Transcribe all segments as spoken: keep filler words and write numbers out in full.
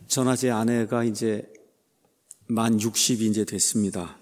저나 제 아내가 이제 만 육십이 이제 됐습니다.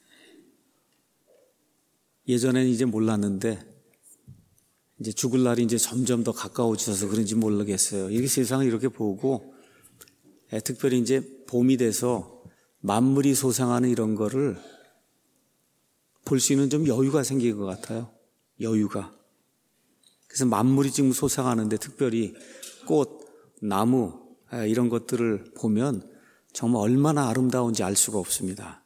예전에는 이제 몰랐는데 이제 죽을 날이 이제 점점 더 가까워져서 그런지 모르겠어요. 이렇게 세상을 이렇게 보고 예, 특별히 이제 봄이 돼서 만물이 소생하는 이런 거를 볼 수 있는 좀 여유가 생긴 것 같아요. 여유가. 그래서 만물이 지금 소생하는데 특별히 꽃, 나무 예, 이런 것들을 보면 정말 얼마나 아름다운지 알 수가 없습니다.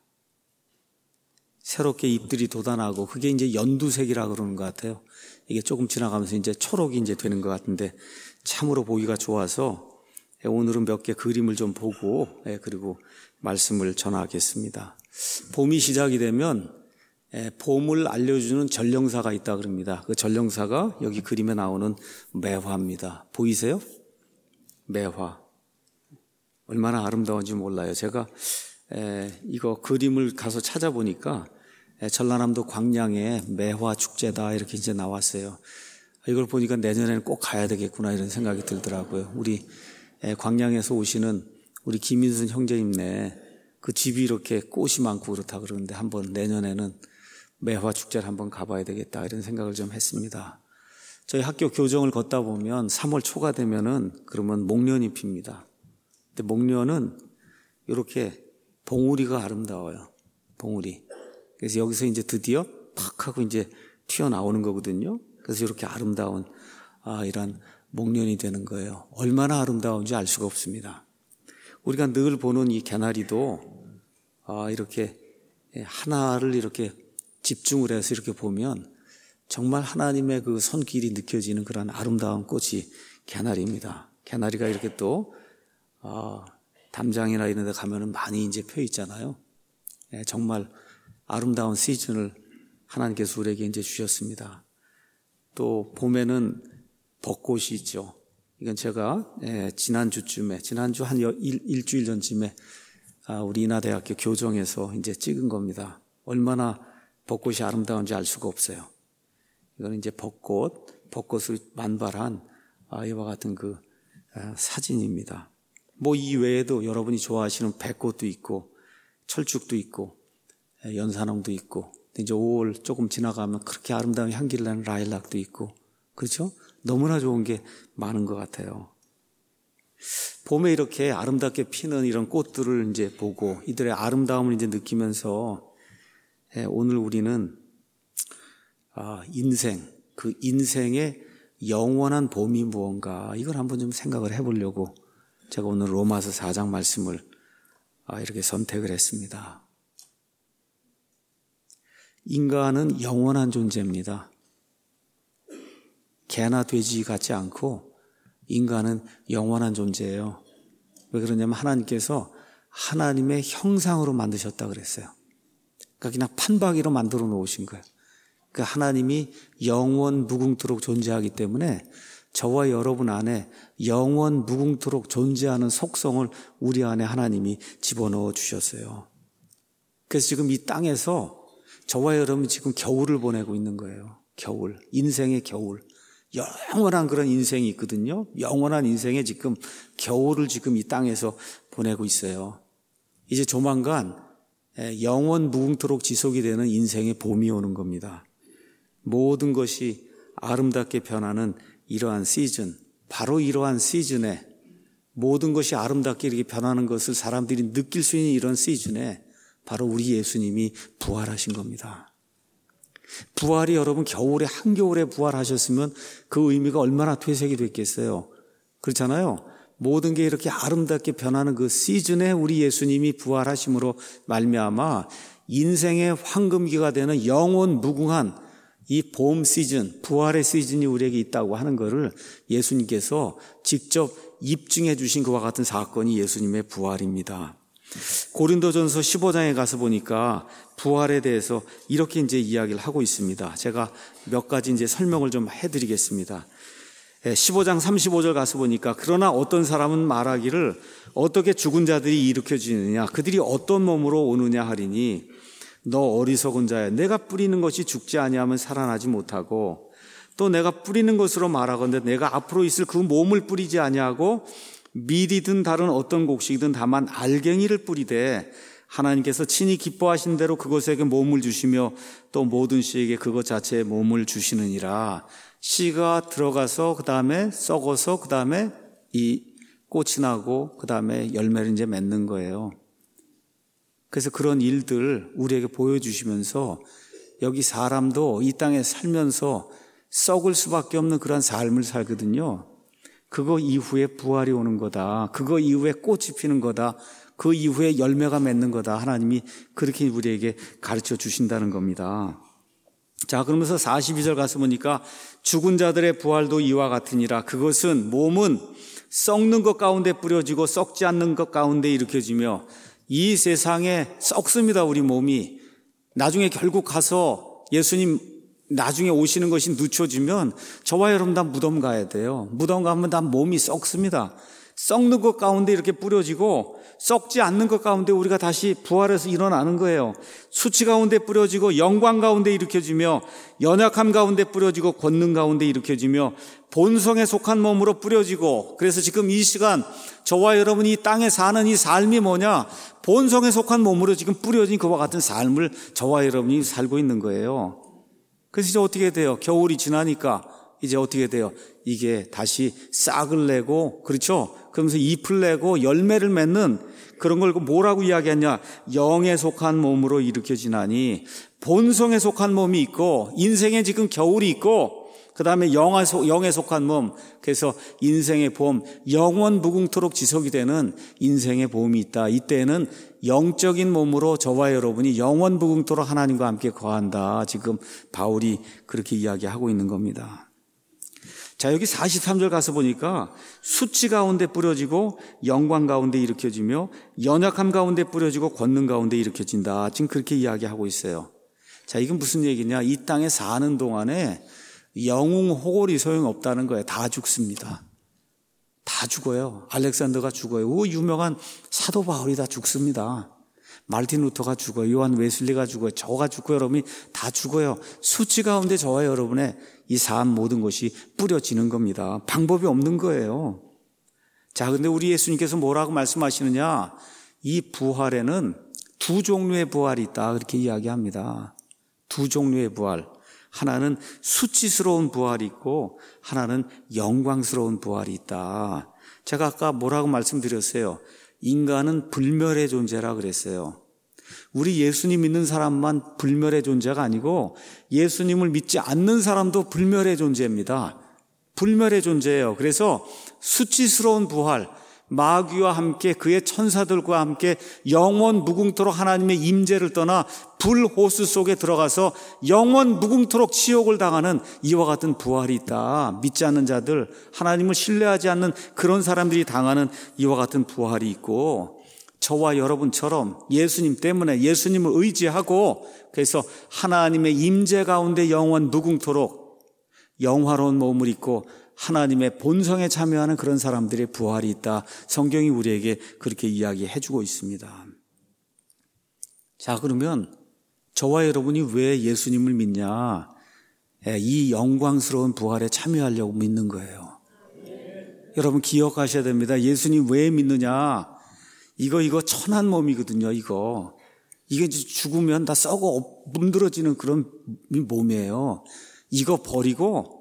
새롭게 잎들이 돋아나고 그게 이제 연두색이라 그러는 것 같아요. 이게 조금 지나가면서 이제 초록이 이제 되는 것 같은데 참으로 보기가 좋아서 오늘은 몇 개 그림을 좀 보고 그리고 말씀을 전하겠습니다. 봄이 시작이 되면 봄을 알려주는 전령사가 있다 그럽니다. 그 전령사가 여기 그림에 나오는 매화입니다. 보이세요? 매화. 얼마나 아름다운지 몰라요. 제가 이거 그림을 가서 찾아보니까 전라남도 광양에 매화 축제다 이렇게 이제 나왔어요. 이걸 보니까 내년에는 꼭 가야 되겠구나 이런 생각이 들더라고요. 우리 광양에서 오시는 우리 김인순 형제님네 그 집이 이렇게 꽃이 많고 그렇다 그러는데 한번 내년에는 매화 축제를 한번 가봐야 되겠다 이런 생각을 좀 했습니다. 저희 학교 교정을 걷다 보면 삼월 초가 되면은 그러면 목련이 핍니다. 근데 목련은 이렇게 봉우리가 아름다워요. 봉우리. 그래서 여기서 이제 드디어 팍 하고 이제 튀어나오는 거거든요. 그래서 이렇게 아름다운 아, 이런 목련이 되는 거예요. 얼마나 아름다운지 알 수가 없습니다. 우리가 늘 보는 이 개나리도 아, 이렇게 하나를 이렇게 집중을 해서 이렇게 보면 정말 하나님의 그 손길이 느껴지는 그런 아름다운 꽃이 개나리입니다. 개나리가 이렇게 또 아, 담장이나 이런 데 가면은 많이 이제 펴 있잖아요. 예, 정말 아름다운 시즌을 하나님께서 우리에게 이제 주셨습니다. 또 봄에는 벚꽃이 있죠. 이건 제가 예, 지난주쯤에, 지난주 한 일, 일주일 전쯤에 아, 우리 인하대학교 교정에서 이제 찍은 겁니다. 얼마나 벚꽃이 아름다운지 알 수가 없어요. 이거는 이제 벚꽃, 벚꽃을 만발한 아, 이와 같은 그 아, 사진입니다. 뭐 이 외에도 여러분이 좋아하시는 백꽃도 있고 철쭉도 있고 연산홍도 있고 이제 오월 조금 지나가면 그렇게 아름다운 향기를 내는 라일락도 있고 그렇죠? 너무나 좋은 게 많은 것 같아요. 봄에 이렇게 아름답게 피는 이런 꽃들을 이제 보고 이들의 아름다움을 이제 느끼면서 오늘 우리는 아, 인생, 그 인생의 영원한 봄이 무언가 이걸 한번 좀 생각을 해보려고 제가 오늘 로마서 사 장 말씀을 이렇게 선택을 했습니다. 인간은 영원한 존재입니다. 개나 돼지 같지 않고 인간은 영원한 존재예요. 왜 그러냐면 하나님께서 하나님의 형상으로 만드셨다 그랬어요. 그러니까 그냥 판박이로 만들어 놓으신 거예요. 그러니까 하나님이 영원 무궁토록 존재하기 때문에 저와 여러분 안에 영원 무궁토록 존재하는 속성을 우리 안에 하나님이 집어넣어 주셨어요. 그래서 지금 이 땅에서 저와 여러분이 지금 겨울을 보내고 있는 거예요. 겨울, 인생의 겨울. 영원한 그런 인생이 있거든요. 영원한 인생에 지금 겨울을 지금 이 땅에서 보내고 있어요. 이제 조만간 영원 무궁토록 지속이 되는 인생의 봄이 오는 겁니다. 모든 것이 아름답게 변하는 이러한 시즌, 바로 이러한 시즌에 모든 것이 아름답게 이렇게 변하는 것을 사람들이 느낄 수 있는 이런 시즌에 바로 우리 예수님이 부활하신 겁니다. 부활이 여러분 겨울에 한겨울에 부활하셨으면 그 의미가 얼마나 퇴색이 됐겠어요. 그렇잖아요. 모든 게 이렇게 아름답게 변하는 그 시즌에 우리 예수님이 부활하심으로 말미암아 인생의 황금기가 되는 영원 무궁한 이 봄 시즌, 부활의 시즌이 우리에게 있다고 하는 것을 예수님께서 직접 입증해 주신 그와 같은 사건이 예수님의 부활입니다. 고린도전서 십오 장에 가서 보니까 부활에 대해서 이렇게 이제 이야기를 하고 있습니다. 제가 몇 가지 이제 설명을 좀 해드리겠습니다. 십오 장 삼십오 절 가서 보니까 그러나 어떤 사람은 말하기를 어떻게 죽은 자들이 일으켜지느냐 그들이 어떤 몸으로 오느냐 하리니 너 어리석은 자야 내가 뿌리는 것이 죽지 아니하면 살아나지 못하고 또 내가 뿌리는 것으로 말하건대 내가 앞으로 있을 그 몸을 뿌리지 아니하고 밀이든 다른 어떤 곡식이든 다만 알갱이를 뿌리되 하나님께서 친히 기뻐하신 대로 그것에게 몸을 주시며 또 모든 씨에게 그것 자체에 몸을 주시느니라. 씨가 들어가서 그 다음에 썩어서 그 다음에 이 꽃이 나고 그 다음에 열매를 이제 맺는 거예요. 그래서 그런 일들 우리에게 보여주시면서 여기 사람도 이 땅에 살면서 썩을 수밖에 없는 그런 삶을 살거든요. 그거 이후에 부활이 오는 거다. 그거 이후에 꽃이 피는 거다. 그 이후에 열매가 맺는 거다. 하나님이 그렇게 우리에게 가르쳐 주신다는 겁니다. 자, 그러면서 사십이 절 가서 보니까 죽은 자들의 부활도 이와 같으니라. 그것은 몸은 썩는 것 가운데 뿌려지고 썩지 않는 것 가운데 일으켜지며 이 세상에 썩습니다. 우리 몸이. 나중에 결국 가서 예수님 나중에 오시는 것이 늦춰지면 저와 여러분 다 무덤 가야 돼요. 무덤 가면 다 몸이 썩습니다. 썩는 것 가운데 이렇게 뿌려지고 썩지 않는 것 가운데 우리가 다시 부활해서 일어나는 거예요. 수치 가운데 뿌려지고 영광 가운데 일으켜지며 연약함 가운데 뿌려지고 권능 가운데 일으켜지며 본성에 속한 몸으로 뿌려지고, 그래서 지금 이 시간 저와 여러분이 이 땅에 사는 이 삶이 뭐냐? 본성에 속한 몸으로 지금 뿌려진 그와 같은 삶을 저와 여러분이 살고 있는 거예요. 그래서 이제 어떻게 돼요? 겨울이 지나니까 이제 어떻게 돼요? 이게 다시 싹을 내고, 그렇죠? 그러면서 잎을 내고 열매를 맺는 그런 걸 뭐라고 이야기하냐? 영에 속한 몸으로 일으켜지나니, 본성에 속한 몸이 있고 인생에 지금 겨울이 있고 그 다음에 영에 속한 몸, 그래서 인생의 봄, 영원 무궁토록 지속이 되는 인생의 봄이 있다. 이때는 영적인 몸으로 저와 여러분이 영원 무궁토록 하나님과 함께 거한다. 지금 바울이 그렇게 이야기하고 있는 겁니다. 자, 여기 사십삼 절 가서 보니까 수치 가운데 뿌려지고 영광 가운데 일으켜지며 연약함 가운데 뿌려지고 권능 가운데 일으켜진다. 지금 그렇게 이야기하고 있어요. 자, 이건 무슨 얘기냐? 이 땅에 사는 동안에 영웅 호골이 소용없다는 거예요. 다 죽습니다. 다 죽어요. 알렉산더가 죽어요. 그 유명한 사도 바울이 다 죽습니다. 마르틴 루터가 죽어요. 요한 웨슬리가 죽어요. 저가 죽고 여러분이 다 죽어요. 수치 가운데 저와 여러분의 이 삶 모든 것이 뿌려지는 겁니다. 방법이 없는 거예요. 자, 근데 우리 예수님께서 뭐라고 말씀하시느냐? 이 부활에는 두 종류의 부활이 있다. 그렇게 이야기합니다. 두 종류의 부활. 하나는 수치스러운 부활이 있고 하나는 영광스러운 부활이 있다. 제가 아까 뭐라고 말씀드렸어요? 인간은 불멸의 존재라 그랬어요. 우리 예수님 믿는 사람만 불멸의 존재가 아니고 예수님을 믿지 않는 사람도 불멸의 존재입니다. 불멸의 존재예요. 그래서 수치스러운 부활, 마귀와 함께 그의 천사들과 함께 영원 무궁토록 하나님의 임재를 떠나 불호수 속에 들어가서 영원 무궁토록 치욕을 당하는 이와 같은 부활이 있다. 믿지 않는 자들, 하나님을 신뢰하지 않는 그런 사람들이 당하는 이와 같은 부활이 있고, 저와 여러분처럼 예수님 때문에 예수님을 의지하고 그래서 하나님의 임재 가운데 영원 무궁토록 영화로운 몸을 입고 하나님의 본성에 참여하는 그런 사람들의 부활이 있다. 성경이 우리에게 그렇게 이야기해 주고 있습니다. 자, 그러면 저와 여러분이 왜 예수님을 믿냐? 이 영광스러운 부활에 참여하려고 믿는 거예요. 여러분 기억하셔야 됩니다. 예수님 왜 믿느냐? 이거 이거 천한 몸이거든요. 이거 이게 죽으면 다 썩어 문드러지는 그런 몸이에요. 이거 버리고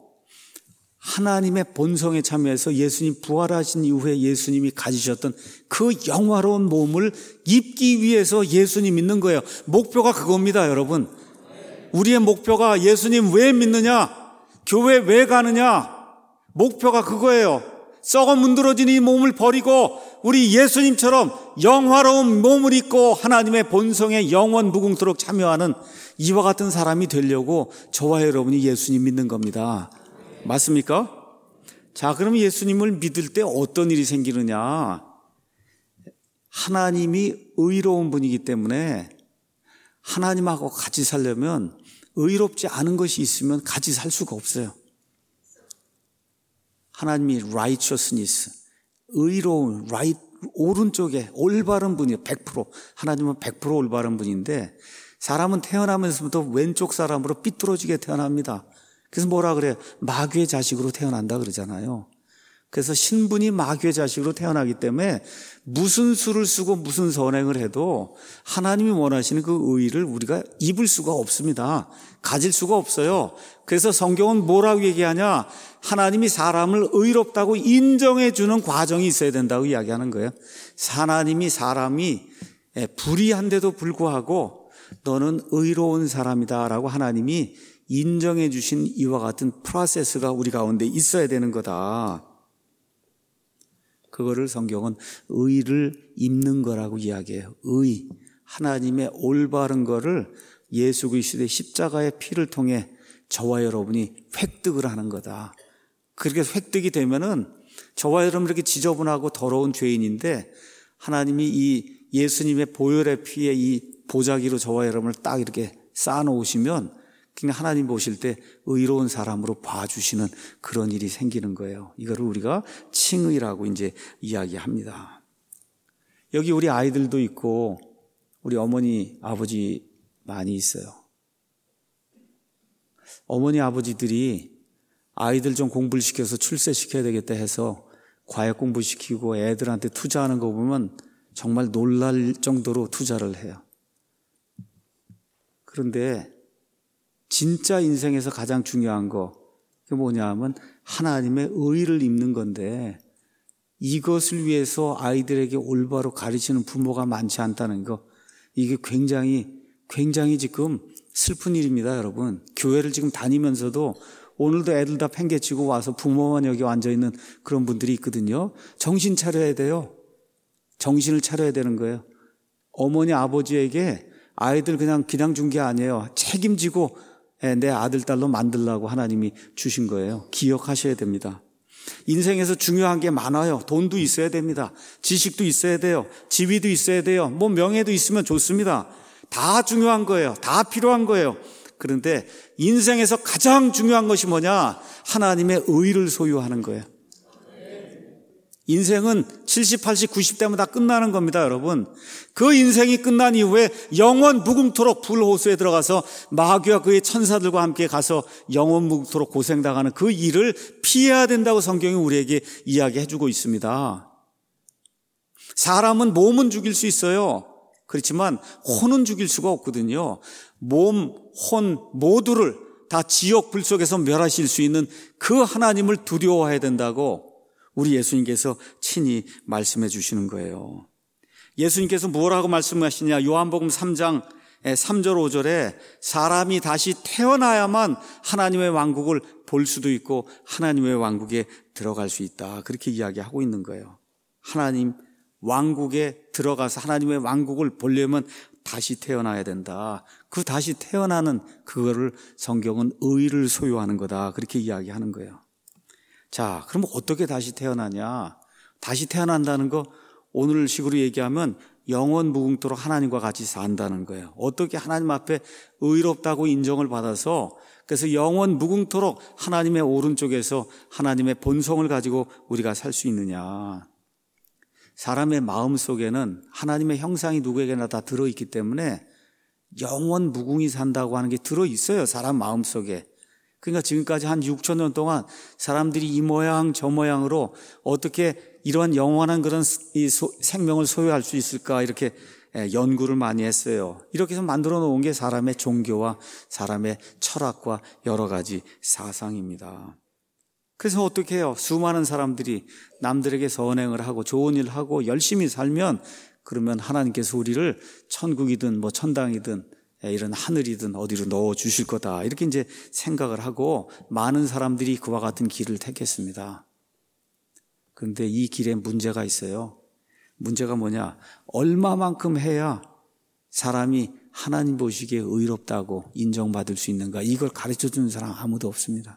하나님의 본성에 참여해서 예수님 부활하신 이후에 예수님이 가지셨던 그 영화로운 몸을 입기 위해서 예수님 믿는 거예요. 목표가 그겁니다, 여러분. 우리의 목표가 예수님 왜 믿느냐? 교회 왜 가느냐? 목표가 그거예요. 썩어 문드러진 이 몸을 버리고 우리 예수님처럼 영화로운 몸을 입고 하나님의 본성에 영원 무궁토록 참여하는 이와 같은 사람이 되려고 저와 여러분이 예수님 믿는 겁니다. 맞습니까? 자, 그럼 예수님을 믿을 때 어떤 일이 생기느냐? 하나님이 의로운 분이기 때문에 하나님하고 같이 살려면 의롭지 않은 것이 있으면 같이 살 수가 없어요. 하나님이 righteousness, 의로운, right, 오른쪽에 올바른 분이에요. 백 퍼센트. 하나님은 백 퍼센트 올바른 분인데 사람은 태어나면서부터 왼쪽 사람으로 삐뚤어지게 태어납니다. 그래서 뭐라 그래요? 마귀의 자식으로 태어난다 그러잖아요. 그래서 신분이 마귀의 자식으로 태어나기 때문에 무슨 수를 쓰고 무슨 선행을 해도 하나님이 원하시는 그 의의를 우리가 입을 수가 없습니다. 가질 수가 없어요. 그래서 성경은 뭐라고 얘기하냐? 하나님이 사람을 의롭다고 인정해 주는 과정이 있어야 된다고 이야기하는 거예요. 하나님이 사람이 불의한데도 불구하고 너는 의로운 사람이다라고 하나님이 인정해 주신 이와 같은 프로세스가 우리 가운데 있어야 되는 거다. 그거를 성경은 의를 입는 거라고 이야기해요. 의, 하나님의 올바른 거를 예수 그리스도의 십자가의 피를 통해 저와 여러분이 획득을 하는 거다. 그렇게 획득이 되면은 저와 여러분 이렇게 지저분하고 더러운 죄인인데 하나님이 이 예수님의 보혈의 피에 이 보자기로 저와 여러분을 딱 이렇게 쌓아놓으시면 그냥 하나님 보실 때 의로운 사람으로 봐주시는 그런 일이 생기는 거예요. 이거를 우리가 칭의라고 이제 이야기합니다. 여기 우리 아이들도 있고 우리 어머니 아버지 많이 있어요. 어머니 아버지들이 아이들 좀 공부를 시켜서 출세시켜야 되겠다 해서 과외 공부시키고 애들한테 투자하는 거 보면 정말 놀랄 정도로 투자를 해요. 그런데 진짜 인생에서 가장 중요한 거 그게 뭐냐 하면 하나님의 의를 입는 건데 이것을 위해서 아이들에게 올바로 가르치는 부모가 많지 않다는 거 이게 굉장히 굉장히 지금 슬픈 일입니다, 여러분. 교회를 지금 다니면서도 오늘도 애들 다 팽개치고 와서 부모만 여기 앉아있는 그런 분들이 있거든요. 정신 차려야 돼요. 정신을 차려야 되는 거예요. 어머니 아버지에게 아이들 그냥 그냥 준 게 아니에요. 책임지고 내 아들 딸로 만들라고 하나님이 주신 거예요. 기억하셔야 됩니다. 인생에서 중요한 게 많아요. 돈도 있어야 됩니다. 지식도 있어야 돼요. 지위도 있어야 돼요. 뭐 명예도 있으면 좋습니다. 다 중요한 거예요. 다 필요한 거예요. 그런데 인생에서 가장 중요한 것이 뭐냐? 하나님의 의를 소유하는 거예요. 인생은 칠십, 팔십, 구십 대면 다 끝나는 겁니다, 여러분. 그 인생이 끝난 이후에 영원 무궁토록 불호수에 들어가서 마귀와 그의 천사들과 함께 가서 영원 무궁토록 고생당하는 그 일을 피해야 된다고 성경이 우리에게 이야기해 주고 있습니다. 사람은 몸은 죽일 수 있어요. 그렇지만 혼은 죽일 수가 없거든요. 몸, 혼 모두를 다 지옥 불 속에서 멸하실 수 있는 그 하나님을 두려워해야 된다고 우리 예수님께서 친히 말씀해 주시는 거예요. 예수님께서 뭐라고 말씀하시냐? 요한복음 삼 장 삼 절 오 절에 사람이 다시 태어나야만 하나님의 왕국을 볼 수도 있고 하나님의 왕국에 들어갈 수 있다. 그렇게 이야기하고 있는 거예요. 하나님 왕국에 들어가서 하나님의 왕국을 보려면 다시 태어나야 된다. 그 다시 태어나는 그거를 성경은 의를 소유하는 거다. 그렇게 이야기하는 거예요. 자, 그럼 어떻게 다시 태어나냐? 다시 태어난다는 거 오늘 식으로 얘기하면 영원 무궁토록 하나님과 같이 산다는 거예요. 어떻게 하나님 앞에 의롭다고 인정을 받아서 그래서 영원 무궁토록 하나님의 오른쪽에서 하나님의 본성을 가지고 우리가 살 수 있느냐? 사람의 마음 속에는 하나님의 형상이 누구에게나 다 들어있기 때문에 영원 무궁히 산다고 하는 게 들어있어요. 사람 마음 속에. 그러니까 지금까지 한 육천 년 동안 사람들이 이 모양 저 모양으로 어떻게 이러한 영원한 그런 이 소, 생명을 소유할 수 있을까 이렇게 연구를 많이 했어요. 이렇게 해서 만들어 놓은 게 사람의 종교와 사람의 철학과 여러 가지 사상입니다. 그래서 어떻게 해요? 수많은 사람들이 남들에게 선행을 하고 좋은 일을 하고 열심히 살면 그러면 하나님께서 우리를 천국이든 뭐 천당이든 이런 하늘이든 어디로 넣어 주실 거다. 이렇게 이제 생각을 하고 많은 사람들이 그와 같은 길을 택했습니다. 그런데 이 길에 문제가 있어요. 문제가 뭐냐? 얼마만큼 해야 사람이 하나님 보시기에 의롭다고 인정받을 수 있는가? 이걸 가르쳐 주는 사람 아무도 없습니다.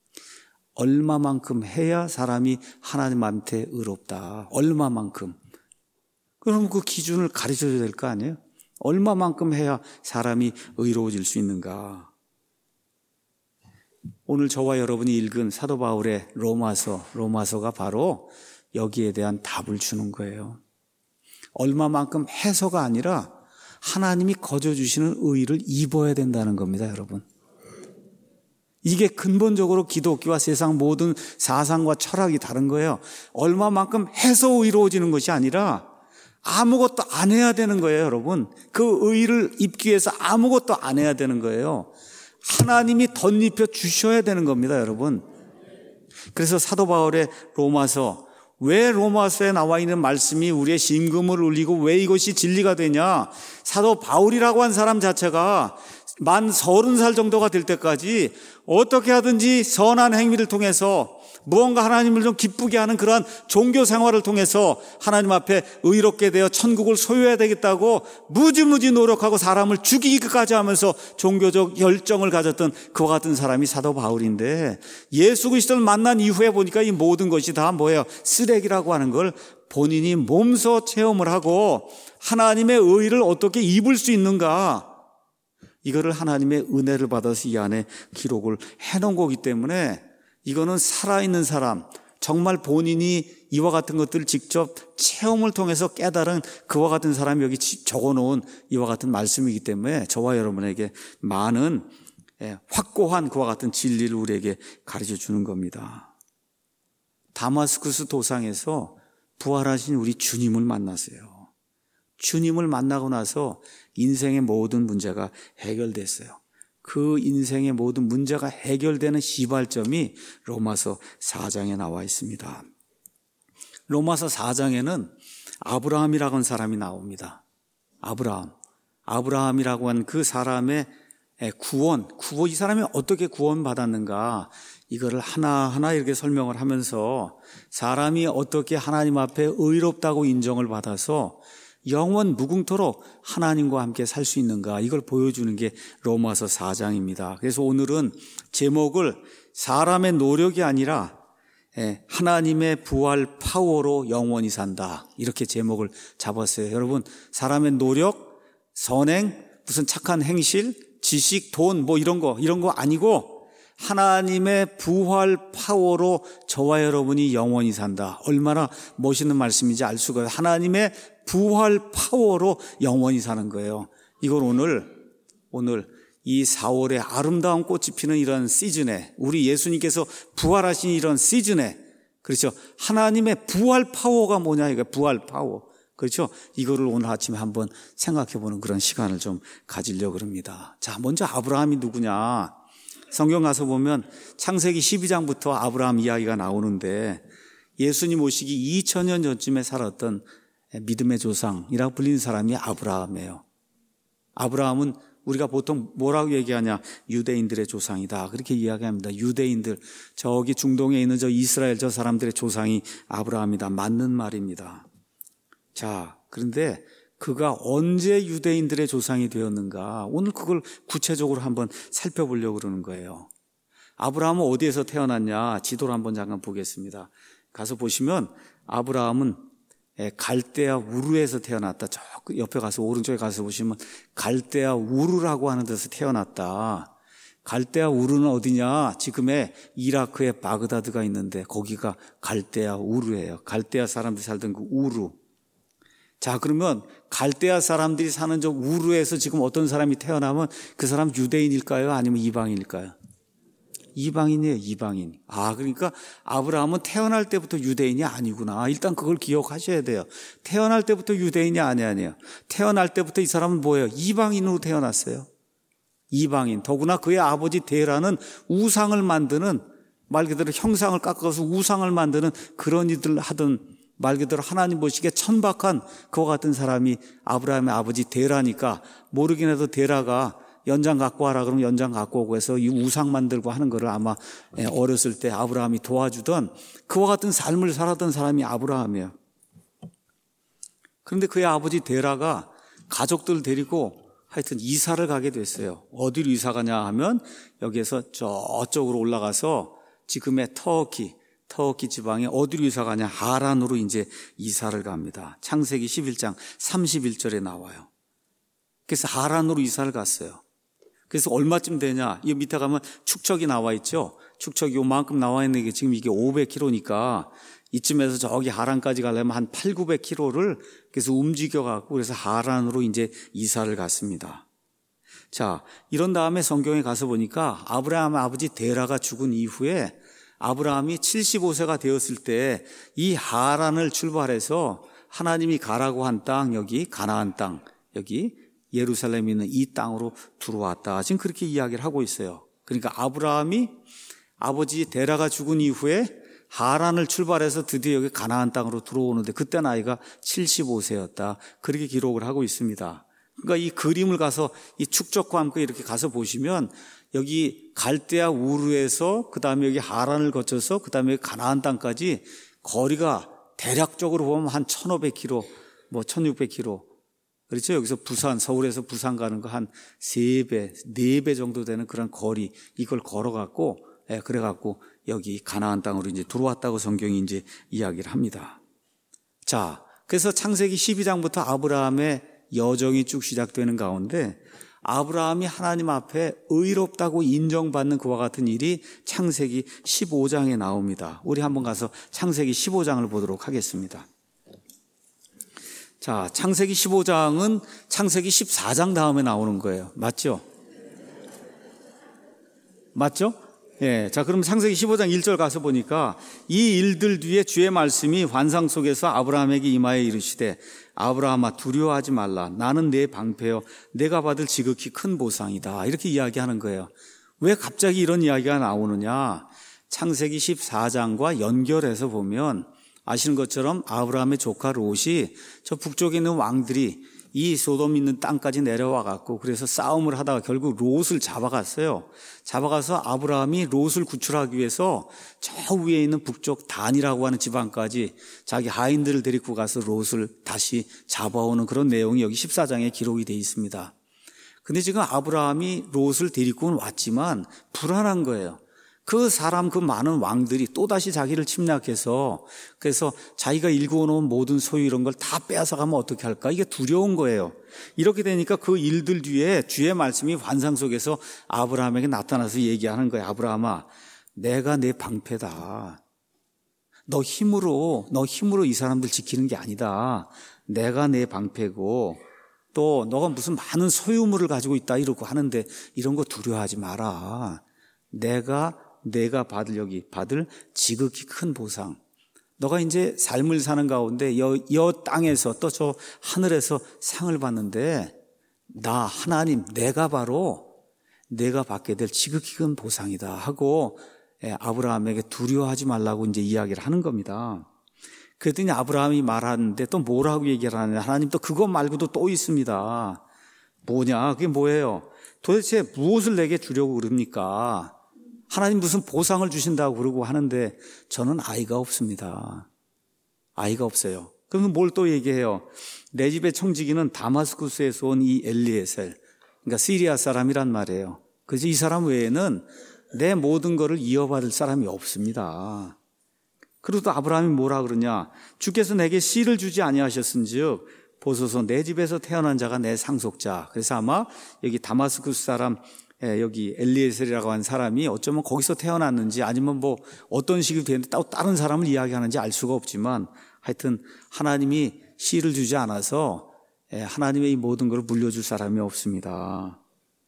얼마만큼 해야 사람이 하나님한테 의롭다. 얼마만큼. 그럼 그 기준을 가르쳐 줘야 될 거 아니에요? 얼마만큼 해야 사람이 의로워질 수 있는가? 오늘 저와 여러분이 읽은 사도 바울의 로마서, 로마서가 바로 여기에 대한 답을 주는 거예요. 얼마만큼 해서가 아니라 하나님이 거저 주시는 의를 입어야 된다는 겁니다, 여러분. 이게 근본적으로 기독교와 세상 모든 사상과 철학이 다른 거예요. 얼마만큼 해서 의로워지는 것이 아니라 아무것도 안 해야 되는 거예요, 여러분. 그 의를 입기 위해서 아무것도 안 해야 되는 거예요. 하나님이 덧입혀 주셔야 되는 겁니다, 여러분. 그래서 사도 바울의 로마서, 왜 로마서에 나와 있는 말씀이 우리의 심금을 울리고 왜 이것이 진리가 되냐? 사도 바울이라고 한 사람 자체가 만 서른 살 정도가 될 때까지 어떻게 하든지 선한 행위를 통해서 무언가 하나님을 좀 기쁘게 하는 그러한 종교 생활을 통해서 하나님 앞에 의롭게 되어 천국을 소유해야 되겠다고 무지무지 노력하고 사람을 죽이기까지 하면서 종교적 열정을 가졌던 그와 같은 사람이 사도 바울인데, 예수 그리스도를 만난 이후에 보니까 이 모든 것이 다 뭐예요? 쓰레기라고 하는 걸 본인이 몸소 체험을 하고 하나님의 의를 어떻게 입을 수 있는가, 이거를 하나님의 은혜를 받아서 이 안에 기록을 해놓은 거기 때문에 이거는 살아있는 사람, 정말 본인이 이와 같은 것들을 직접 체험을 통해서 깨달은 그와 같은 사람이 여기 적어놓은 이와 같은 말씀이기 때문에 저와 여러분에게 많은 확고한 그와 같은 진리를 우리에게 가르쳐 주는 겁니다. 다마스쿠스 도상에서 부활하신 우리 주님을 만났어요. 주님을 만나고 나서 인생의 모든 문제가 해결됐어요. 그 인생의 모든 문제가 해결되는 시발점이 로마서 사 장에 나와 있습니다. 로마서 사 장에는 아브라함이라고 하는 사람이 나옵니다. 아브라함. 아브라함이라고 한 그 사람의 구원, 구원, 이 사람이 어떻게 구원받았는가, 이거를 하나하나 이렇게 설명을 하면서 사람이 어떻게 하나님 앞에 의롭다고 인정을 받아서 영원 무궁토록 하나님과 함께 살 수 있는가, 이걸 보여주는 게 로마서 사 장입니다. 그래서 오늘은 제목을 사람의 노력이 아니라 하나님의 부활 파워로 영원히 산다, 이렇게 제목을 잡았어요. 여러분, 사람의 노력, 선행, 무슨 착한 행실, 지식, 돈, 뭐 이런 거 이런 거 아니고 하나님의 부활 파워로 저와 여러분이 영원히 산다. 얼마나 멋있는 말씀인지 알 수가 없어요. 하나님의 부활 파워로 영원히 사는 거예요. 이걸 오늘 오늘 이 사월에 아름다운 꽃이 피는 이런 시즌에, 우리 예수님께서 부활하신 이런 시즌에, 그렇죠, 하나님의 부활 파워가 뭐냐, 이거 부활 파워, 그렇죠, 이거를 오늘 아침에 한번 생각해보는 그런 시간을 좀 가지려고 합니다. 자, 먼저 아브라함이 누구냐, 성경 가서 보면 창세기 십이 장부터 아브라함 이야기가 나오는데, 예수님 오시기 이천 년 전쯤에 살았던 믿음의 조상이라고 불리는 사람이 아브라함이에요. 아브라함은 우리가 보통 뭐라고 얘기하냐, 유대인들의 조상이다, 그렇게 이야기합니다. 유대인들, 저기 중동에 있는 저 이스라엘 저 사람들의 조상이 아브라함이다, 맞는 말입니다. 자, 그런데 그가 언제 유대인들의 조상이 되었는가, 오늘 그걸 구체적으로 한번 살펴보려고 그러는 거예요. 아브라함은 어디에서 태어났냐, 지도를 한번 잠깐 보겠습니다. 가서 보시면 아브라함은 갈대아 우르에서 태어났다. 저 옆에 가서 오른쪽에 가서 보시면 갈대아 우르라고 하는 데서 태어났다. 갈대아 우르는 어디냐, 지금의 이라크의 바그다드가 있는데 거기가 갈대아 우르예요. 갈대아 사람들이 살던 그 우르. 자, 그러면 갈대아 사람들이 사는 저 우르에서 지금 어떤 사람이 태어나면 그 사람 유대인일까요, 아니면 이방인일까요? 이방인이에요, 이방인. 아, 그러니까 아브라함은 태어날 때부터 유대인이 아니구나. 일단 그걸 기억하셔야 돼요. 태어날 때부터 유대인이 아니 아니에요. 태어날 때부터 이 사람은 뭐예요? 이방인으로 태어났어요. 이방인. 더구나 그의 아버지 데라는 우상을 만드는, 말 그대로 형상을 깎아서 우상을 만드는 그런 일들을 하던, 말 그대로 하나님 보시기에 천박한 그와 같은 사람이 아브라함의 아버지 데라니까, 모르긴 해도 데라가 연장 갖고 와라 그러면 연장 갖고 오고 해서 이 우상 만들고 하는 거를 아마 어렸을 때 아브라함이 도와주던 그와 같은 삶을 살았던 사람이 아브라함이에요. 그런데 그의 아버지 데라가 가족들 데리고 하여튼 이사를 가게 됐어요. 어디로 이사 가냐 하면 여기에서 저쪽으로 올라가서 지금의 터키, 터키 지방에 어디로 이사 가냐, 하란으로 이제 이사를 갑니다. 창세기 십일 장 삼십일 절에 나와요. 그래서 하란으로 이사를 갔어요. 그래서 얼마쯤 되냐, 이 밑에 가면 축척이 나와 있죠. 축척이 요만큼 나와 있는 게 지금 이게 오백 킬로미터니까 이쯤에서 저기 하란까지 가려면 한 팔, 구백 킬로미터를 그래서 움직여 갖고 그래서 하란으로 이제 이사를 갔습니다. 자, 이런 다음에 성경에 가서 보니까 아브라함 아버지 데라가 죽은 이후에 아브라함이 칠십오 세가 되었을 때 이 하란을 출발해서 하나님이 가라고 한 땅, 여기 가나안 땅, 여기 예루살렘에 있는 이 땅으로 들어왔다. 지금 그렇게 이야기를 하고 있어요. 그러니까 아브라함이 아버지 데라가 죽은 이후에 하란을 출발해서 드디어 여기 가나안 땅으로 들어오는데 그때 나이가 칠십오 세였다. 그렇게 기록을 하고 있습니다. 그러니까 이 그림을 가서 이 축적과 함께 이렇게 가서 보시면 여기 갈대아 우르에서 그 다음에 여기 하란을 거쳐서 그 다음에 가나안 땅까지 거리가 대략적으로 보면 한 천오백 킬로미터, 뭐 천육백 킬로미터. 그렇죠? 여기서 부산, 서울에서 부산 가는 거 한 세 배, 네 배 정도 되는 그런 거리, 이걸 걸어갖고, 예, 그래갖고 여기 가나안 땅으로 이제 들어왔다고 성경이 이제 이야기를 합니다. 자, 그래서 창세기 십이 장부터 아브라함의 여정이 쭉 시작되는 가운데 아브라함이 하나님 앞에 의롭다고 인정받는 그와 같은 일이 창세기 십오 장에 나옵니다. 우리 한번 가서 창세기 십오 장을 보도록 하겠습니다. 자, 창세기 십오 장은 창세기 십사 장 다음에 나오는 거예요. 맞죠? 맞죠? 예. 자, 그럼 창세기 십오 장 일 절 가서 보니까 이 일들 뒤에 주의 말씀이 환상 속에서 아브라함에게 임하여 이르시되 아브라함아 두려워하지 말라. 나는 내 방패여 내가 받을 지극히 큰 보상이다. 이렇게 이야기하는 거예요. 왜 갑자기 이런 이야기가 나오느냐? 창세기 십사 장과 연결해서 보면 아시는 것처럼 아브라함의 조카 롯이 저 북쪽에 있는 왕들이 이 소돔 있는 땅까지 내려와 갖고 그래서 싸움을 하다가 결국 롯을 잡아갔어요. 잡아가서 아브라함이 롯을 구출하기 위해서 저 위에 있는 북쪽 단이라고 하는 지방까지 자기 하인들을 데리고 가서 롯을 다시 잡아오는 그런 내용이 여기 십사 장에 기록이 되어 있습니다. 근데 지금 아브라함이 롯을 데리고는 왔지만 불안한 거예요. 그 사람, 그 많은 왕들이 또다시 자기를 침략해서 그래서 자기가 일구어놓은 모든 소유 이런 걸 다 빼앗아가면 어떻게 할까? 이게 두려운 거예요. 이렇게 되니까 그 일들 뒤에 주의 말씀이 환상 속에서 아브라함에게 나타나서 얘기하는 거예요. 아브라함아, 내가 내 방패다. 너 힘으로, 너 힘으로 이 사람들 지키는 게 아니다. 내가 내 방패고 또 너가 무슨 많은 소유물을 가지고 있다 이러고 하는데 이런 거 두려워하지 마라. 내가 내가 받을 여기 받을 지극히 큰 보상. 너가 이제 삶을 사는 가운데 여, 여 땅에서 또 저 하늘에서 상을 받는데 나 하나님 내가 바로 내가 받게 될 지극히 큰 보상이다 하고 아브라함에게 두려워하지 말라고 이제 이야기를 하는 겁니다. 그랬더니 아브라함이 말하는데 또 뭐라고 얘기를 하느냐? 하나님 또 그것 말고도 또 있습니다. 뭐냐? 그게 뭐예요? 도대체 무엇을 내게 주려고 그럽니까? 하나님 무슨 보상을 주신다고 그러고 하는데 저는 아이가 없습니다. 아이가 없어요. 그러면 뭘 또 얘기해요? 내 집의 청지기는 다마스쿠스에서 온 이 엘리에셀, 그러니까 시리아 사람이란 말이에요. 그래서 이 사람 외에는 내 모든 것을 이어받을 사람이 없습니다. 그리고 또 아브라함이 뭐라 그러냐? 주께서 내게 씨를 주지 아니하셨은즉 보소서 내 집에서 태어난 자가 내 상속자. 그래서 아마 여기 다마스쿠스 사람 여기 엘리에셀이라고 한 사람이 어쩌면 거기서 태어났는지 아니면 뭐 어떤 식이 되는데 또 다른 사람을 이야기하는지 알 수가 없지만 하여튼 하나님이 씨를 주지 않아서 하나님의 이 모든 걸 물려줄 사람이 없습니다.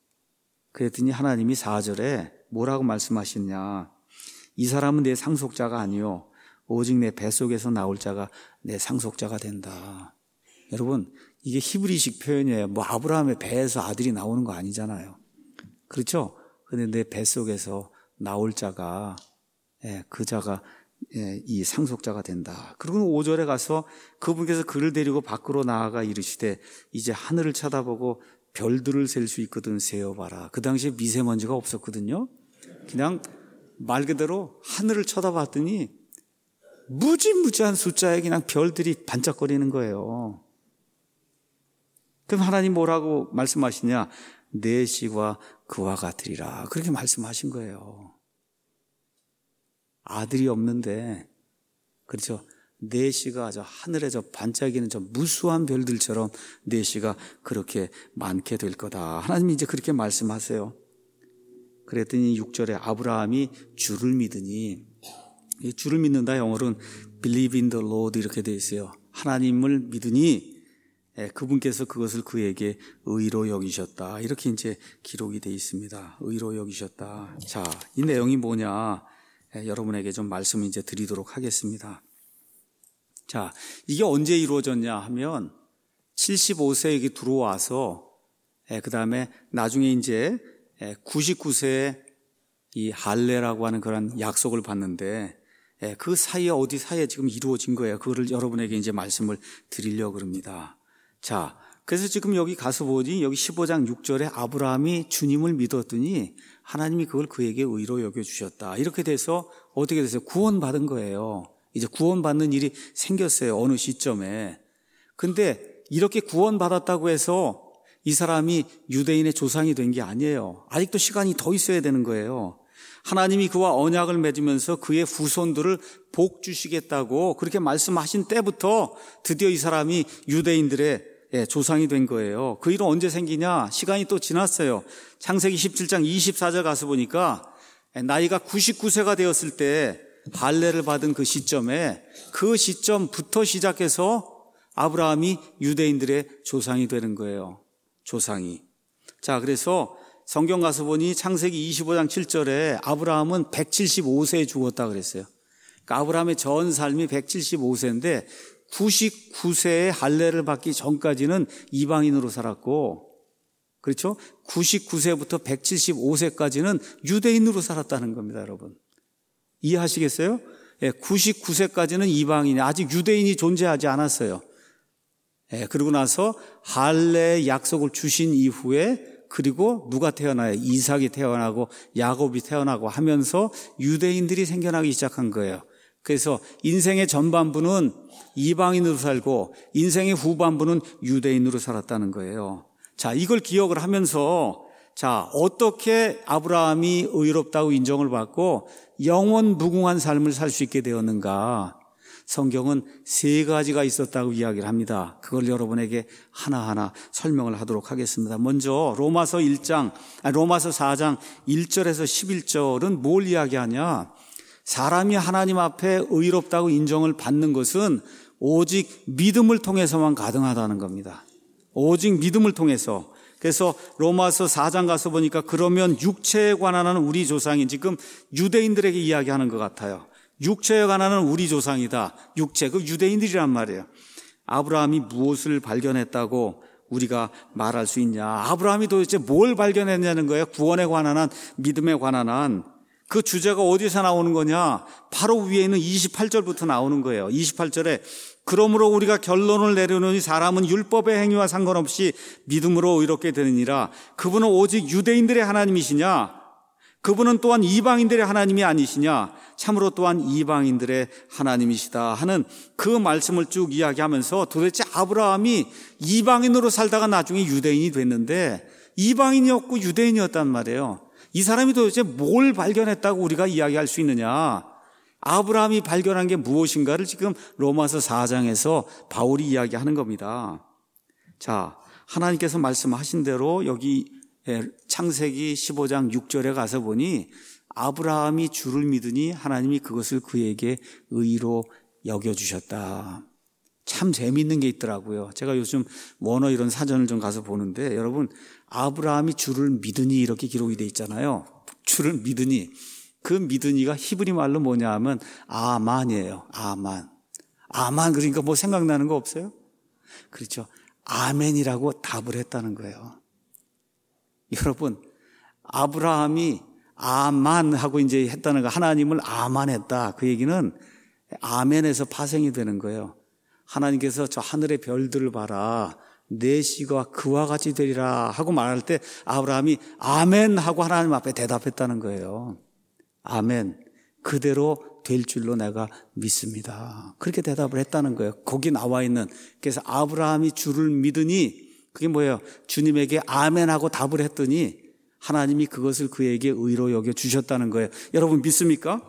그랬더니 하나님이 사 절에 뭐라고 말씀하시느냐? 이 사람은 내 상속자가 아니요 오직 내 뱃속에서 나올 자가 내 상속자가 된다. 여러분 이게 히브리식 표현이에요. 뭐 아브라함의 배에서 아들이 나오는 거 아니잖아요. 그렇죠? 그런데 내 뱃속에서 나올 자가 예, 그 자가 예, 이 상속자가 된다. 그리고 오 절에 가서 그분께서 그를 데리고 밖으로 나아가 이르시되 이제 하늘을 쳐다보고 별들을 셀 수 있거든 세어봐라. 그 당시에 미세먼지가 없었거든요. 그냥 말 그대로 하늘을 쳐다봤더니 무지무지한 숫자에 그냥 별들이 반짝거리는 거예요. 그럼 하나님 뭐라고 말씀하시냐? 내 씨와 그와 같으리라. 그렇게 말씀하신 거예요. 아들이 없는데, 그렇죠? 내 씨가 저 하늘에 저 반짝이는 저 무수한 별들처럼 내 씨가 그렇게 많게 될 거다. 하나님이 이제 그렇게 말씀하세요. 그랬더니 육 절에 아브라함이 주를 믿으니, 이 주를 믿는다 영어로는 believe in the Lord 이렇게 되어 있어요. 하나님을 믿으니 그분께서 그것을 그에게 의로 여기셨다. 이렇게 이제 기록이 되어 있습니다. 의로 여기셨다. 자, 이 내용이 뭐냐? 여러분에게 좀 말씀을 이제 드리도록 하겠습니다. 자, 이게 언제 이루어졌냐 하면 칠십오 세에 들어와서 그 다음에 나중에 이제 구십구 세에 이 할례라고 하는 그런 약속을 받는데 그 사이에 어디 사이에 지금 이루어진 거예요. 그거를 여러분에게 이제 말씀을 드리려고 합니다. 자, 그래서 지금 여기 가서 보니 여기 십오 장 육 절에 아브라함이 주님을 믿었더니 하나님이 그걸 그에게 의로 여겨주셨다. 이렇게 돼서 어떻게 됐어요? 구원받은 거예요. 이제 구원받는 일이 생겼어요. 어느 시점에. 근데 이렇게 구원받았다고 해서 이 사람이 유대인의 조상이 된 게 아니에요. 아직도 시간이 더 있어야 되는 거예요. 하나님이 그와 언약을 맺으면서 그의 후손들을 복 주시겠다고 그렇게 말씀하신 때부터 드디어 이 사람이 유대인들의 조상이 된 거예요. 그 일은 언제 생기냐? 시간이 또 지났어요. 창세기 십칠 장 이십사 절 가서 보니까 나이가 구십구 세가 되었을 때 할례를 받은 그 시점에 그 시점부터 시작해서 아브라함이 유대인들의 조상이 되는 거예요. 조상이. 자, 그래서 성경 가서 보니 창세기 이십오 장 칠 절에 아브라함은 백칠십오 세에 죽었다 그랬어요. 그러니까 아브라함의 전 삶이 백칠십오 세인데 구십구 세에 할례를 받기 전까지는 이방인으로 살았고, 그렇죠? 구십구 세부터 백칠십오 세까지는 유대인으로 살았다는 겁니다, 여러분. 이해하시겠어요? 예, 구십구 세까지는 이방인이, 아직 유대인이 존재하지 않았어요. 예, 그러고 나서 할례의 약속을 주신 이후에 그리고 누가 태어나요? 이삭이 태어나고 야곱이 태어나고 하면서 유대인들이 생겨나기 시작한 거예요. 그래서 인생의 전반부는 이방인으로 살고 인생의 후반부는 유대인으로 살았다는 거예요. 자, 이걸 기억을 하면서 자, 어떻게 아브라함이 의롭다고 인정을 받고 영원 무궁한 삶을 살 수 있게 되었는가? 성경은 세 가지가 있었다고 이야기를 합니다. 그걸 여러분에게 하나하나 설명을 하도록 하겠습니다. 먼저 로마서 일 장, 아니 로마서 사 장 일 절에서 십일 절은 뭘 이야기하냐? 사람이 하나님 앞에 의롭다고 인정을 받는 것은 오직 믿음을 통해서만 가능하다는 겁니다. 오직 믿음을 통해서. 그래서 로마서 사 장 가서 보니까 그러면 육체에 관한 우리 조상이 지금 유대인들에게 이야기하는 것 같아요. 육체에 관한 우리 조상이다. 육체, 그 유대인들이란 말이에요. 아브라함이 무엇을 발견했다고 우리가 말할 수 있냐? 아브라함이 도대체 뭘 발견했냐는 거예요. 구원에 관한 한, 믿음에 관한 한. 그 주제가 어디서 나오는 거냐? 바로 위에 있는 이십팔 절부터 나오는 거예요. 이십팔 절에 그러므로 우리가 결론을 내려놓으니 사람은 율법의 행위와 상관없이 믿음으로 의롭게 되느니라. 그분은 오직 유대인들의 하나님이시냐? 그분은 또한 이방인들의 하나님이 아니시냐? 참으로 또한 이방인들의 하나님이시다 하는 그 말씀을 쭉 이야기하면서 도대체 아브라함이 이방인으로 살다가 나중에 유대인이 됐는데 이방인이었고 유대인이었단 말이에요. 이 사람이 도대체 뭘 발견했다고 우리가 이야기할 수 있느냐? 아브라함이 발견한 게 무엇인가를 지금 로마서 사 장에서 바울이 이야기하는 겁니다. 자, 하나님께서 말씀하신 대로 여기 창세기 십오 장 육 절에 가서 보니 아브라함이 주를 믿으니 하나님이 그것을 그에게 의로 여겨주셨다. 참 재미있는 게 있더라고요. 제가 요즘 원어 이런 사전을 좀 가서 보는데 여러분, 아브라함이 주를 믿으니 이렇게 기록이 돼 있잖아요. 주를 믿으니. 그 믿으니가 히브리 말로 뭐냐 하면 아만이에요. 아만. 아만, 그러니까 뭐 생각나는 거 없어요? 그렇죠. 아멘이라고 답을 했다는 거예요. 여러분, 아브라함이 아만 하고 이제 했다는 거, 하나님을 아만했다. 그 얘기는 아멘에서 파생이 되는 거예요. 하나님께서 저 하늘의 별들을 봐라. 내 씨가 그와 같이 되리라 하고 말할 때 아브라함이 아멘 하고 하나님 앞에 대답했다는 거예요. 아멘. 그대로 될 줄로 내가 믿습니다. 그렇게 대답을 했다는 거예요. 거기 나와 있는. 그래서 아브라함이 주를 믿으니 그게 뭐예요? 주님에게 아멘 하고 답을 했더니 하나님이 그것을 그에게 의로 여겨 주셨다는 거예요. 여러분 믿습니까?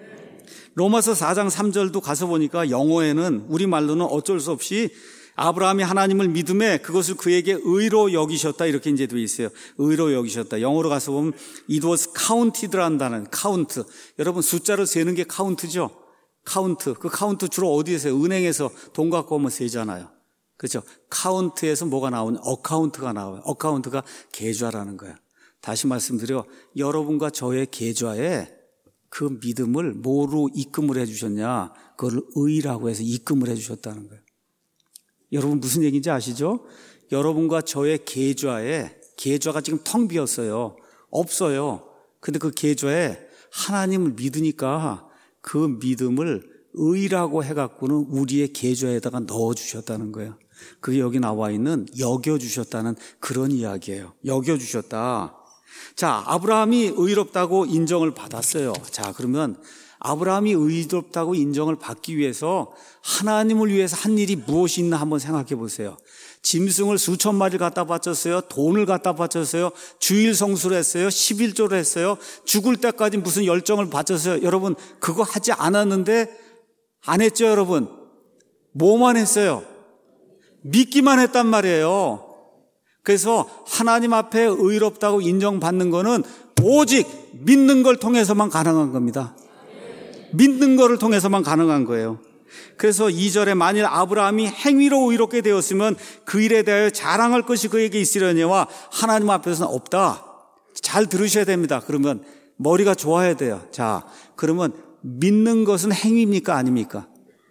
로마서 사 장 삼 절도 가서 보니까 영어에는 우리말로는 어쩔 수 없이 아브라함이 하나님을 믿음에 그것을 그에게 의로 여기셨다 이렇게 이제 되어 있어요. 의로 여기셨다. 영어로 가서 보면 it was counted라는 단어, count. 여러분 숫자를 세는 게 카운트죠. 카운트. 그 카운트 주로 어디에서 은행에서 돈 갖고 오면 세잖아요. 그렇죠. 카운트에서 뭐가 나오냐? 어카운트가 나와요. 어카운트가 계좌라는 거예요. 다시 말씀드려, 여러분과 저의 계좌에 그 믿음을 뭐로 입금을 해주셨냐? 그걸 의라고 해서 입금을 해주셨다는 거예요. 여러분 무슨 얘기인지 아시죠? 여러분과 저의 계좌에, 계좌가 지금 텅 비었어요. 없어요. 근데 그 계좌에 하나님을 믿으니까 그 믿음을 의라고 해갖고는 우리의 계좌에다가 넣어주셨다는 거예요. 그게 여기 나와 있는 여겨주셨다는 그런 이야기예요. 여겨주셨다. 자, 아브라함이 의롭다고 인정을 받았어요. 자, 그러면 아브라함이 의롭다고 인정을 받기 위해서 하나님을 위해서 한 일이 무엇이 있나 한번 생각해 보세요. 짐승을 수천 마리를 갖다 바쳤어요. 돈을 갖다 바쳤어요. 주일 성수를 했어요. 십일조를 했어요. 죽을 때까지 무슨 열정을 바쳤어요. 여러분 그거 하지 않았는데 안 했죠, 여러분? 뭐만 했어요? 믿기만 했단 말이에요. 그래서 하나님 앞에 의롭다고 인정받는 거는 오직 믿는 걸 통해서만 가능한 겁니다. 믿는 거를 통해서만 가능한 거예요. 그래서 이 절에 만일 아브라함이 행위로 의롭게 되었으면 그 일에 대하여 자랑할 것이 그에게 있으려니와 하나님 앞에서는 없다. 잘 들으셔야 됩니다. 그러면 머리가 좋아야 돼요. 자, 그러면 믿는 것은 행위입니까? 아닙니까?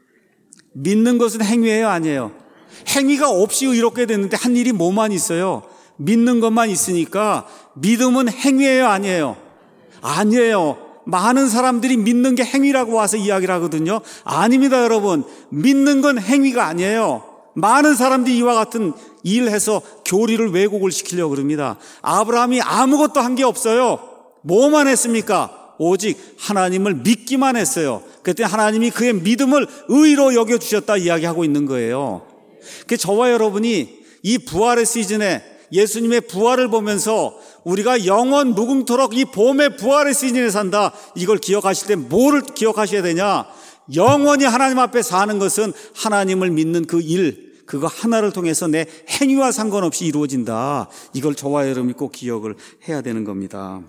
믿는 것은 행위예요? 아니에요? 행위가 없이 의롭게 됐는데 한 일이 뭐만 있어요? 믿는 것만 있으니까 믿음은 행위예요? 아니에요? 아니에요. 많은 사람들이 믿는 게 행위라고 와서 이야기를 하거든요. 아닙니다, 여러분. 믿는 건 행위가 아니에요. 많은 사람들이 이와 같은 일을 해서 교리를 왜곡을 시키려고 그럽니다. 아브라함이 아무것도 한 게 없어요. 뭐만 했습니까? 오직 하나님을 믿기만 했어요. 그때 하나님이 그의 믿음을 의로 여겨주셨다 이야기하고 있는 거예요. 그 저와 여러분이 이 부활의 시즌에 예수님의 부활을 보면서 우리가 영원 무궁토록 이 봄의 부활의 시즌에 산다. 이걸 기억하실 때 뭐를 기억하셔야 되냐? 영원히 하나님 앞에 사는 것은 하나님을 믿는 그 일, 그거 하나를 통해서 내 행위와 상관없이 이루어진다. 이걸 저와 여러분이 꼭 기억을 해야 되는 겁니다.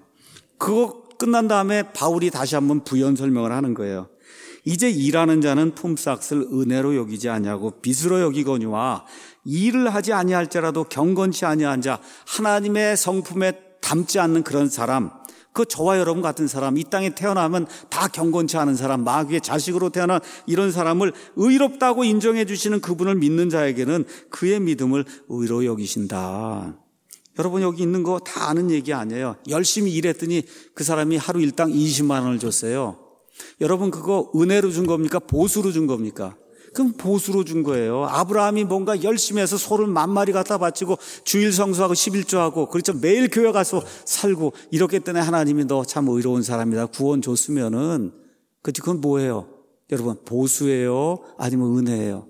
그거 끝난 다음에 바울이 다시 한번 부연 설명을 하는 거예요. 이제 일하는 자는 품삯을 은혜로 여기지 아니하고 빚으로 여기거니와 일을 하지 아니할지라도 경건치 아니한 자, 하나님의 성품에 담지 않는 그런 사람, 그 저와 여러분 같은 사람, 이 땅에 태어나면 다 경건치 않은 사람, 마귀의 자식으로 태어난 이런 사람을 의롭다고 인정해 주시는 그분을 믿는 자에게는 그의 믿음을 의로 여기신다. 여러분 여기 있는 거 다 아는 얘기 아니에요. 열심히 일했더니 그 사람이 하루 일당 이십만 원을 줬어요. 여러분 그거 은혜로 준 겁니까? 보수로 준 겁니까? 그럼 보수로 준 거예요. 아브라함이 뭔가 열심히 해서 소를 만 마리 갖다 바치고 주일 성수하고 십일조하고 그렇죠. 매일 교회 가서 살고 이렇기 때문에 하나님이 너 참 의로운 사람이다 구원 줬으면은 그치 그건 뭐예요? 여러분 보수예요? 아니면 은혜예요?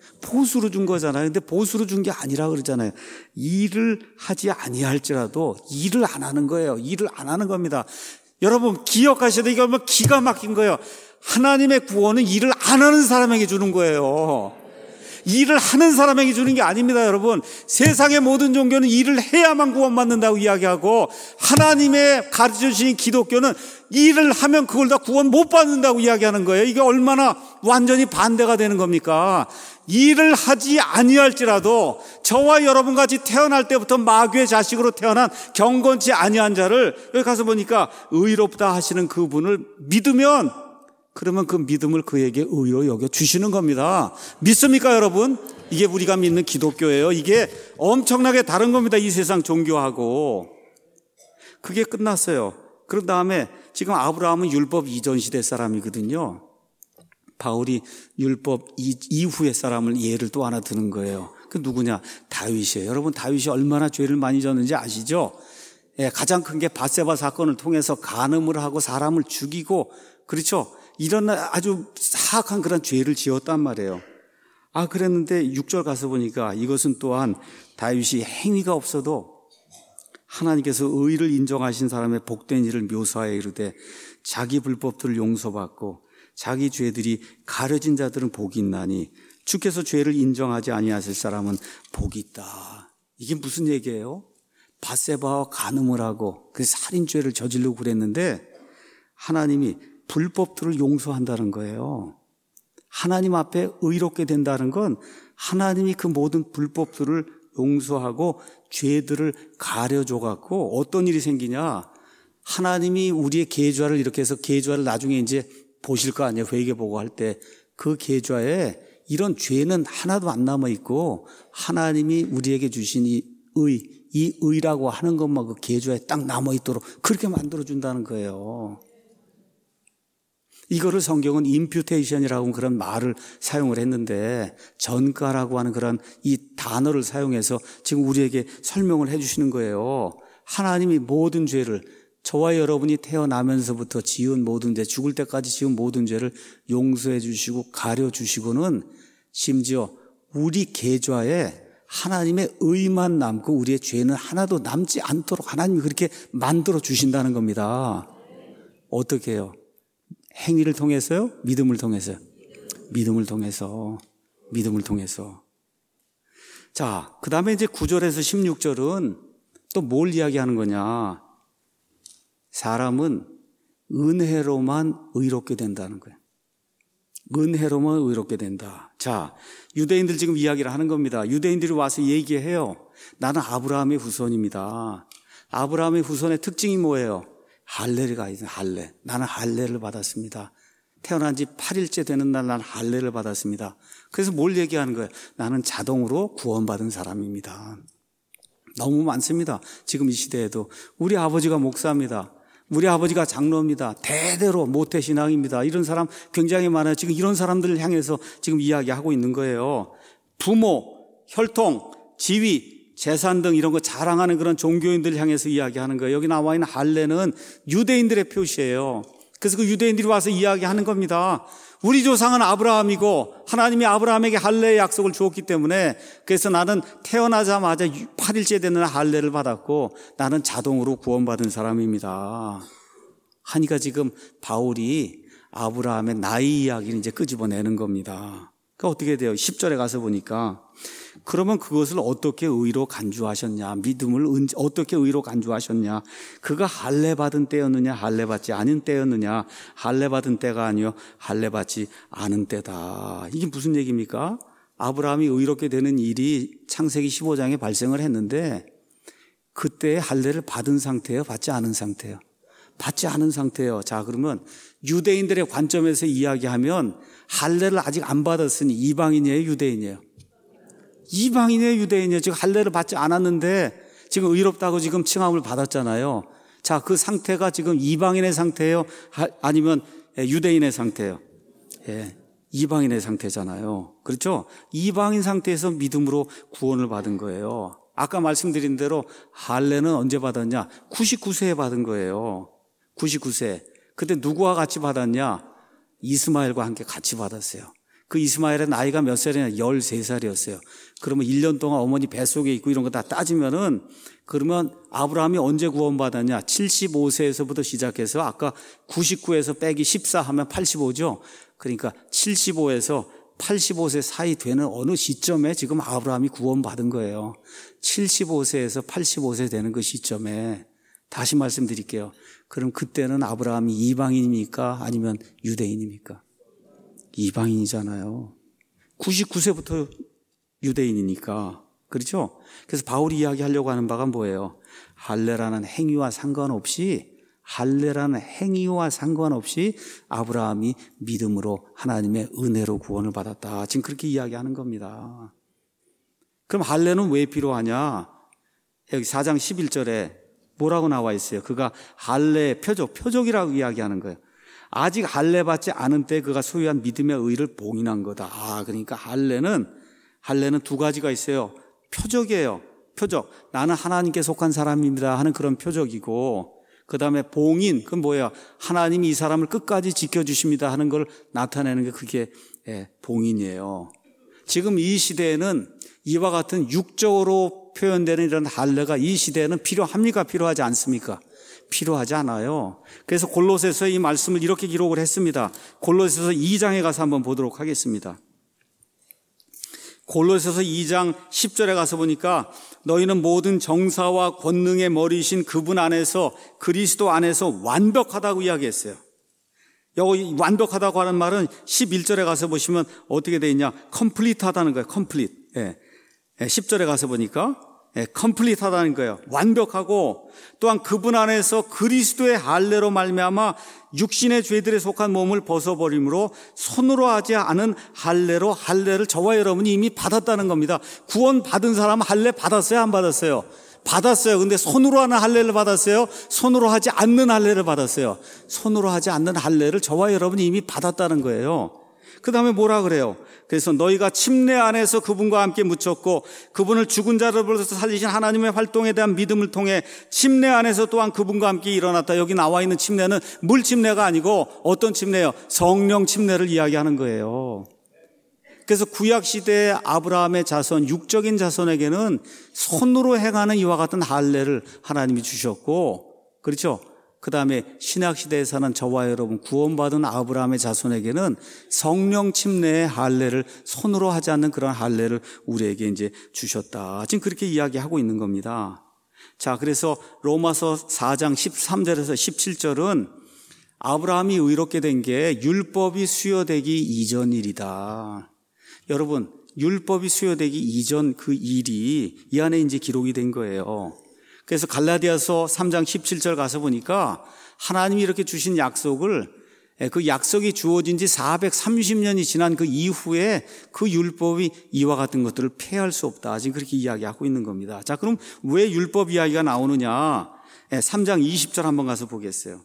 보수로 준 거잖아요. 근데 보수로 준 게 아니라 그러잖아요. 일을 하지 아니할지라도 일을 안 하는 거예요. 일을 안 하는 겁니다. 여러분 기억하셔야 돼요. 이거 뭐 기가 막힌 거예요. 하나님의 구원은 일을 안 하는 사람에게 주는 거예요. 일을 하는 사람에게 주는 게 아닙니다, 여러분. 세상의 모든 종교는 일을 해야만 구원받는다고 이야기하고 하나님의 가르쳐주신 기독교는 일을 하면 그걸 다 구원 못 받는다고 이야기하는 거예요. 이게 얼마나 완전히 반대가 되는 겁니까? 일을 하지 아니할지라도 저와 여러분같이 태어날 때부터 마귀의 자식으로 태어난 경건치 아니한 자를 여기 가서 보니까 의롭다 하시는 그분을 믿으면 그러면 그 믿음을 그에게 의로 여겨 주시는 겁니다. 믿습니까, 여러분? 이게 우리가 믿는 기독교예요. 이게 엄청나게 다른 겁니다. 이 세상 종교하고. 그게 끝났어요. 그런 다음에 지금 아브라함은 율법 이전 시대 사람이거든요. 바울이 율법 이후의 사람을 예를 또 하나 드는 거예요. 그 누구냐? 다윗이에요. 여러분 다윗이 얼마나 죄를 많이 졌는지 아시죠? 예, 가장 큰 게 밧세바 사건을 통해서 간음을 하고 사람을 죽이고 그렇죠? 이런 아주 사악한 그런 죄를 지었단 말이에요. 아, 그랬는데 육 절 가서 보니까 이것은 또한 다윗이 행위가 없어도 하나님께서 의를 인정하신 사람의 복된 일을 묘사하여 이르되 자기 불법들을 용서받고 자기 죄들이 가려진 자들은 복이 있나니 주께서 죄를 인정하지 아니하실 사람은 복이 있다. 이게 무슨 얘기예요? 밧세바와 간음을 하고 그 살인죄를 저지르고 그랬는데 하나님이 불법들을 용서한다는 거예요. 하나님 앞에 의롭게 된다는 건 하나님이 그 모든 불법들을 용서하고 죄들을 가려줘 갖고 어떤 일이 생기냐? 하나님이 우리의 계좌를 이렇게 해서 계좌를 나중에 이제 보실 거 아니에요. 회개 보고 할 때 그 계좌에 이런 죄는 하나도 안 남아 있고 하나님이 우리에게 주신 이 의, 이 의라고 하는 것만 그 계좌에 딱 남아 있도록 그렇게 만들어 준다는 거예요. 이거를 성경은 임퓨테이션이라고 그런 말을 사용을 했는데 전가라고 하는 그런 이 단어를 사용해서 지금 우리에게 설명을 해 주시는 거예요. 하나님이 모든 죄를 저와 여러분이 태어나면서부터 지은 모든 죄, 죽을 때까지 지은 모든 죄를 용서해 주시고 가려 주시고는 심지어 우리 계좌에 하나님의 의만 남고 우리의 죄는 하나도 남지 않도록 하나님이 그렇게 만들어 주신다는 겁니다. 어떻게 해요? 행위를 통해서요? 믿음을 통해서요? 믿음을 통해서. 믿음을 통해서. 자, 그 다음에 이제 구 절에서 십육 절은 또 뭘 이야기하는 거냐? 사람은 은혜로만 의롭게 된다는 거예요. 은혜로만 의롭게 된다. 자, 유대인들 지금 이야기를 하는 겁니다. 유대인들이 와서 얘기해요. 나는 아브라함의 후손입니다. 아브라함의 후손의 특징이 뭐예요? 할례가 있어요. 할례. 나는 할례를 받았습니다. 태어난 지 팔 일째 되는 날 나는 할례를 받았습니다. 그래서 뭘 얘기하는 거예요? 나는 자동으로 구원받은 사람입니다. 너무 많습니다. 지금 이 시대에도. 우리 아버지가 목사입니다. 우리 아버지가 장로입니다. 대대로 모태신앙입니다. 이런 사람 굉장히 많아요. 지금 이런 사람들을 향해서 지금 이야기하고 있는 거예요. 부모, 혈통, 지위, 재산 등 이런 거 자랑하는 그런 종교인들을 향해서 이야기하는 거예요. 여기 나와 있는 할례는 유대인들의 표시예요. 그래서 그 유대인들이 와서 이야기하는 겁니다. 우리 조상은 아브라함이고 하나님이 아브라함에게 할례의 약속을 주었기 때문에 그래서 나는 태어나자마자 팔 일째 되는 할례를 받았고 나는 자동으로 구원받은 사람입니다. 하니까 지금 바울이 아브라함의 나이 이야기를 이제 끄집어내는 겁니다. 그러니까 어떻게 돼요? 십 절에 가서 보니까 그러면 그것을 어떻게 의로 간주하셨냐? 믿음을 어떻게 의로 간주하셨냐? 그가 할례 받은 때였느냐? 할례 받지 않은 때였느냐? 할례 받은 때가 아니요 할례 받지 않은 때다. 이게 무슨 얘기입니까? 아브라함이 의롭게 되는 일이 창세기 십오 장에 발생을 했는데 그때 할례를 받은 상태예요? 받지 않은 상태예요? 받지 않은 상태예요. 자, 그러면 유대인들의 관점에서 이야기하면 할례를 아직 안 받았으니 이방인이에요, 유대인이에요? 이방인의 유대인이에요. 지금 할례를 받지 않았는데 지금 의롭다고 지금 칭함을 받았잖아요. 자, 그 상태가 지금 이방인의 상태예요? 아니면 유대인의 상태예요? 예, 이방인의 상태잖아요. 그렇죠? 이방인 상태에서 믿음으로 구원을 받은 거예요. 아까 말씀드린 대로 할례는 언제 받았냐? 구십구 세에 받은 거예요. 구십구 세. 그때 누구와 같이 받았냐? 이스마엘과 함께 같이 받았어요. 그 이스마엘의 나이가 몇 살이냐? 열세 살이었어요. 그러면 일 년 동안 어머니 뱃속에 있고 이런 거 다 따지면은 그러면 아브라함이 언제 구원받았냐? 칠십오 세에서부터 시작해서 아까 구십구에서 빼기 십사 하면 팔십오죠. 그러니까 칠십오에서 팔십오 세 사이 되는 어느 시점에 지금 아브라함이 구원받은 거예요. 칠십오 세에서 팔십오 세 되는 그 시점에 다시 말씀드릴게요. 그럼 그때는 아브라함이 이방인입니까? 아니면 유대인입니까? 이방인이잖아요. 구십구 세부터 유대인이니까. 그렇죠? 그래서 바울이 이야기하려고 하는 바가 뭐예요? 할례라는 행위와 상관없이 할례라는 행위와 상관없이 아브라함이 믿음으로 하나님의 은혜로 구원을 받았다. 지금 그렇게 이야기하는 겁니다. 그럼 할례는 왜 필요하냐? 여기 사 장 십일 절에 뭐라고 나와 있어요? 그가 할례의 표적, 표적이라고 이야기하는 거예요. 아직 할례 받지 않은 때 그가 소유한 믿음의 의를 봉인한 거다. 아, 그러니까 할례는 할례는 두 가지가 있어요. 표적이에요. 표적. 나는 하나님께 속한 사람입니다 하는 그런 표적이고, 그 다음에 봉인. 그건 뭐예요? 하나님이 이 사람을 끝까지 지켜주십니다 하는 걸 나타내는 게 그게 예, 봉인이에요. 지금 이 시대에는 이와 같은 육적으로 표현되는 이런 할례가 이 시대에는 필요합니까? 필요하지 않습니까? 필요하지 않아요. 그래서 골로새서 이 말씀을 이렇게 기록을 했습니다. 골로새서 이 장에 가서 한번 보도록 하겠습니다. 골로새서 이 장 십 절에 가서 보니까 너희는 모든 정사와 권능의 머리이신 그분 안에서 그리스도 안에서 완벽하다고 이야기했어요. 여기 완벽하다고 하는 말은 십일 절에 가서 보시면 어떻게 되어 있냐? 컴플리트 하다는 거예요. 컴플리트. 예. 예, 십 절에 가서 보니까 예, 컴플리트 하다는 거예요. 완벽하고 또한 그분 안에서 그리스도의 할례로 말미암아 육신의 죄들에 속한 몸을 벗어버림으로 손으로 하지 않은 할례로 할례를 저와 여러분이 이미 받았다는 겁니다. 구원 받은 사람은 할례 받았어요? 안 받았어요? 받았어요. 근데 손으로 하는 할례를 받았어요? 손으로 하지 않는 할례를 받았어요? 손으로 하지 않는 할례를 저와 여러분이 이미 받았다는 거예요. 그 다음에 뭐라 그래요? 그래서 너희가 침례 안에서 그분과 함께 묻혔고 그분을 죽은 자로부터 살리신 하나님의 활동에 대한 믿음을 통해 침례 안에서 또한 그분과 함께 일어났다. 여기 나와 있는 침례는 물 침례가 아니고 어떤 침례예요? 성령 침례를 이야기하는 거예요. 그래서 구약시대의 아브라함의 자손, 육적인 자손에게는 손으로 행하는 이와 같은 할례를 하나님이 주셨고, 그렇죠? 그 다음에 신약시대에 사는 저와 여러분, 구원받은 아브라함의 자손에게는 성령 침례의 할례를 손으로 하지 않는 그런 할례를 우리에게 이제 주셨다. 지금 그렇게 이야기하고 있는 겁니다. 자, 그래서 로마서 사 장 십삼 절에서 십칠 절은 아브라함이 의롭게 된 게 율법이 수여되기 이전 일이다. 여러분, 율법이 수여되기 이전 그 일이 이 안에 이제 기록이 된 거예요. 그래서 갈라디아서 삼 장 십칠 절 가서 보니까 하나님이 이렇게 주신 약속을, 그 약속이 주어진 지 사백삼십 년이 지난 그 이후에 그 율법이 이와 같은 것들을 폐할 수 없다. 지금 그렇게 이야기하고 있는 겁니다. 자, 그럼 왜 율법 이야기가 나오느냐? 삼 장 이십 절 한번 가서 보겠어요.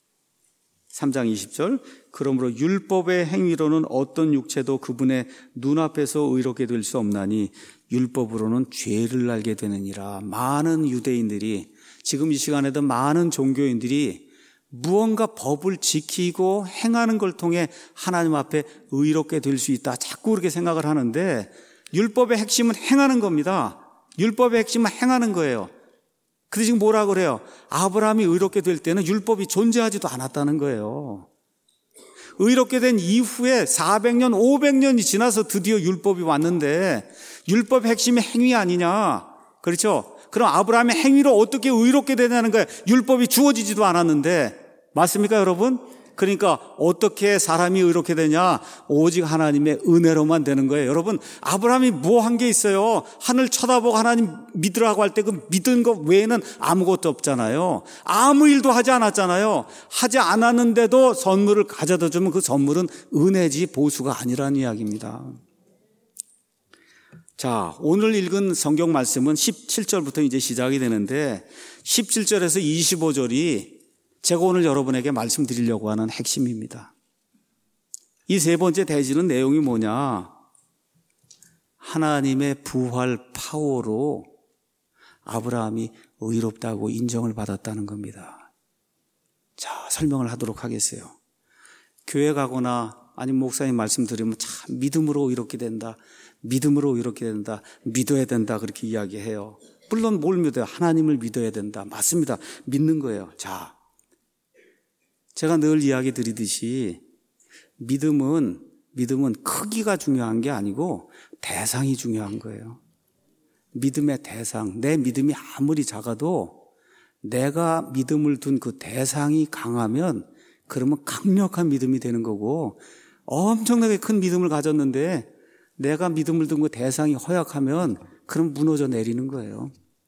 삼 장 이십 절. 그러므로 율법의 행위로는 어떤 육체도 그분의 눈앞에서 의롭게 될 수 없나니 율법으로는 죄를 알게 되느니라. 많은 유대인들이, 지금 이 시간에도 많은 종교인들이 무언가 법을 지키고 행하는 걸 통해 하나님 앞에 의롭게 될 수 있다. 자꾸 그렇게 생각을 하는데 율법의 핵심은 행하는 겁니다. 율법의 핵심은 행하는 거예요. 근데 지금 뭐라 그래요? 아브라함이 의롭게 될 때는 율법이 존재하지도 않았다는 거예요. 의롭게 된 이후에 사백 년, 오백 년이 지나서 드디어 율법이 왔는데 율법의 핵심이 행위 아니냐? 그렇죠? 그럼 아브라함의 행위로 어떻게 의롭게 되냐는 거예요. 율법이 주어지지도 않았는데. 맞습니까, 여러분? 그러니까 어떻게 사람이 의롭게 되냐? 오직 하나님의 은혜로만 되는 거예요. 여러분, 아브라함이 뭐 한 게 있어요? 하늘 쳐다보고 하나님 믿으라고 할 때 그 믿은 것 외에는 아무것도 없잖아요. 아무 일도 하지 않았잖아요. 하지 않았는데도 선물을 가져다 주면 그 선물은 은혜지 보수가 아니라는 이야기입니다. 자, 오늘 읽은 성경 말씀은 십칠 절부터 이제 시작이 되는데 십칠 절에서 이십오 절이 제가 오늘 여러분에게 말씀드리려고 하는 핵심입니다. 이 세 번째 대지는 내용이 뭐냐? 하나님의 부활 파워로 아브라함이 의롭다고 인정을 받았다는 겁니다. 자, 설명을 하도록 하겠어요. 교회 가거나 아니면 목사님 말씀 들으면 참 믿음으로 의롭게 된다. 믿음으로 의롭게 된다. 믿어야 된다. 그렇게 이야기해요. 물론 뭘 믿어요? 하나님을 믿어야 된다. 맞습니다. 믿는 거예요. 자, 제가 늘 이야기 드리듯이 믿음은 믿음은 크기가 중요한 게 아니고 대상이 중요한 거예요. 믿음의 대상, 내 믿음이 아무리 작아도 내가 믿음을 둔 그 대상이 강하면 그러면 강력한 믿음이 되는 거고, 엄청나게 큰 믿음을 가졌는데 내가 믿음을 둔 그 대상이 허약하면 그럼 무너져 내리는 거예요.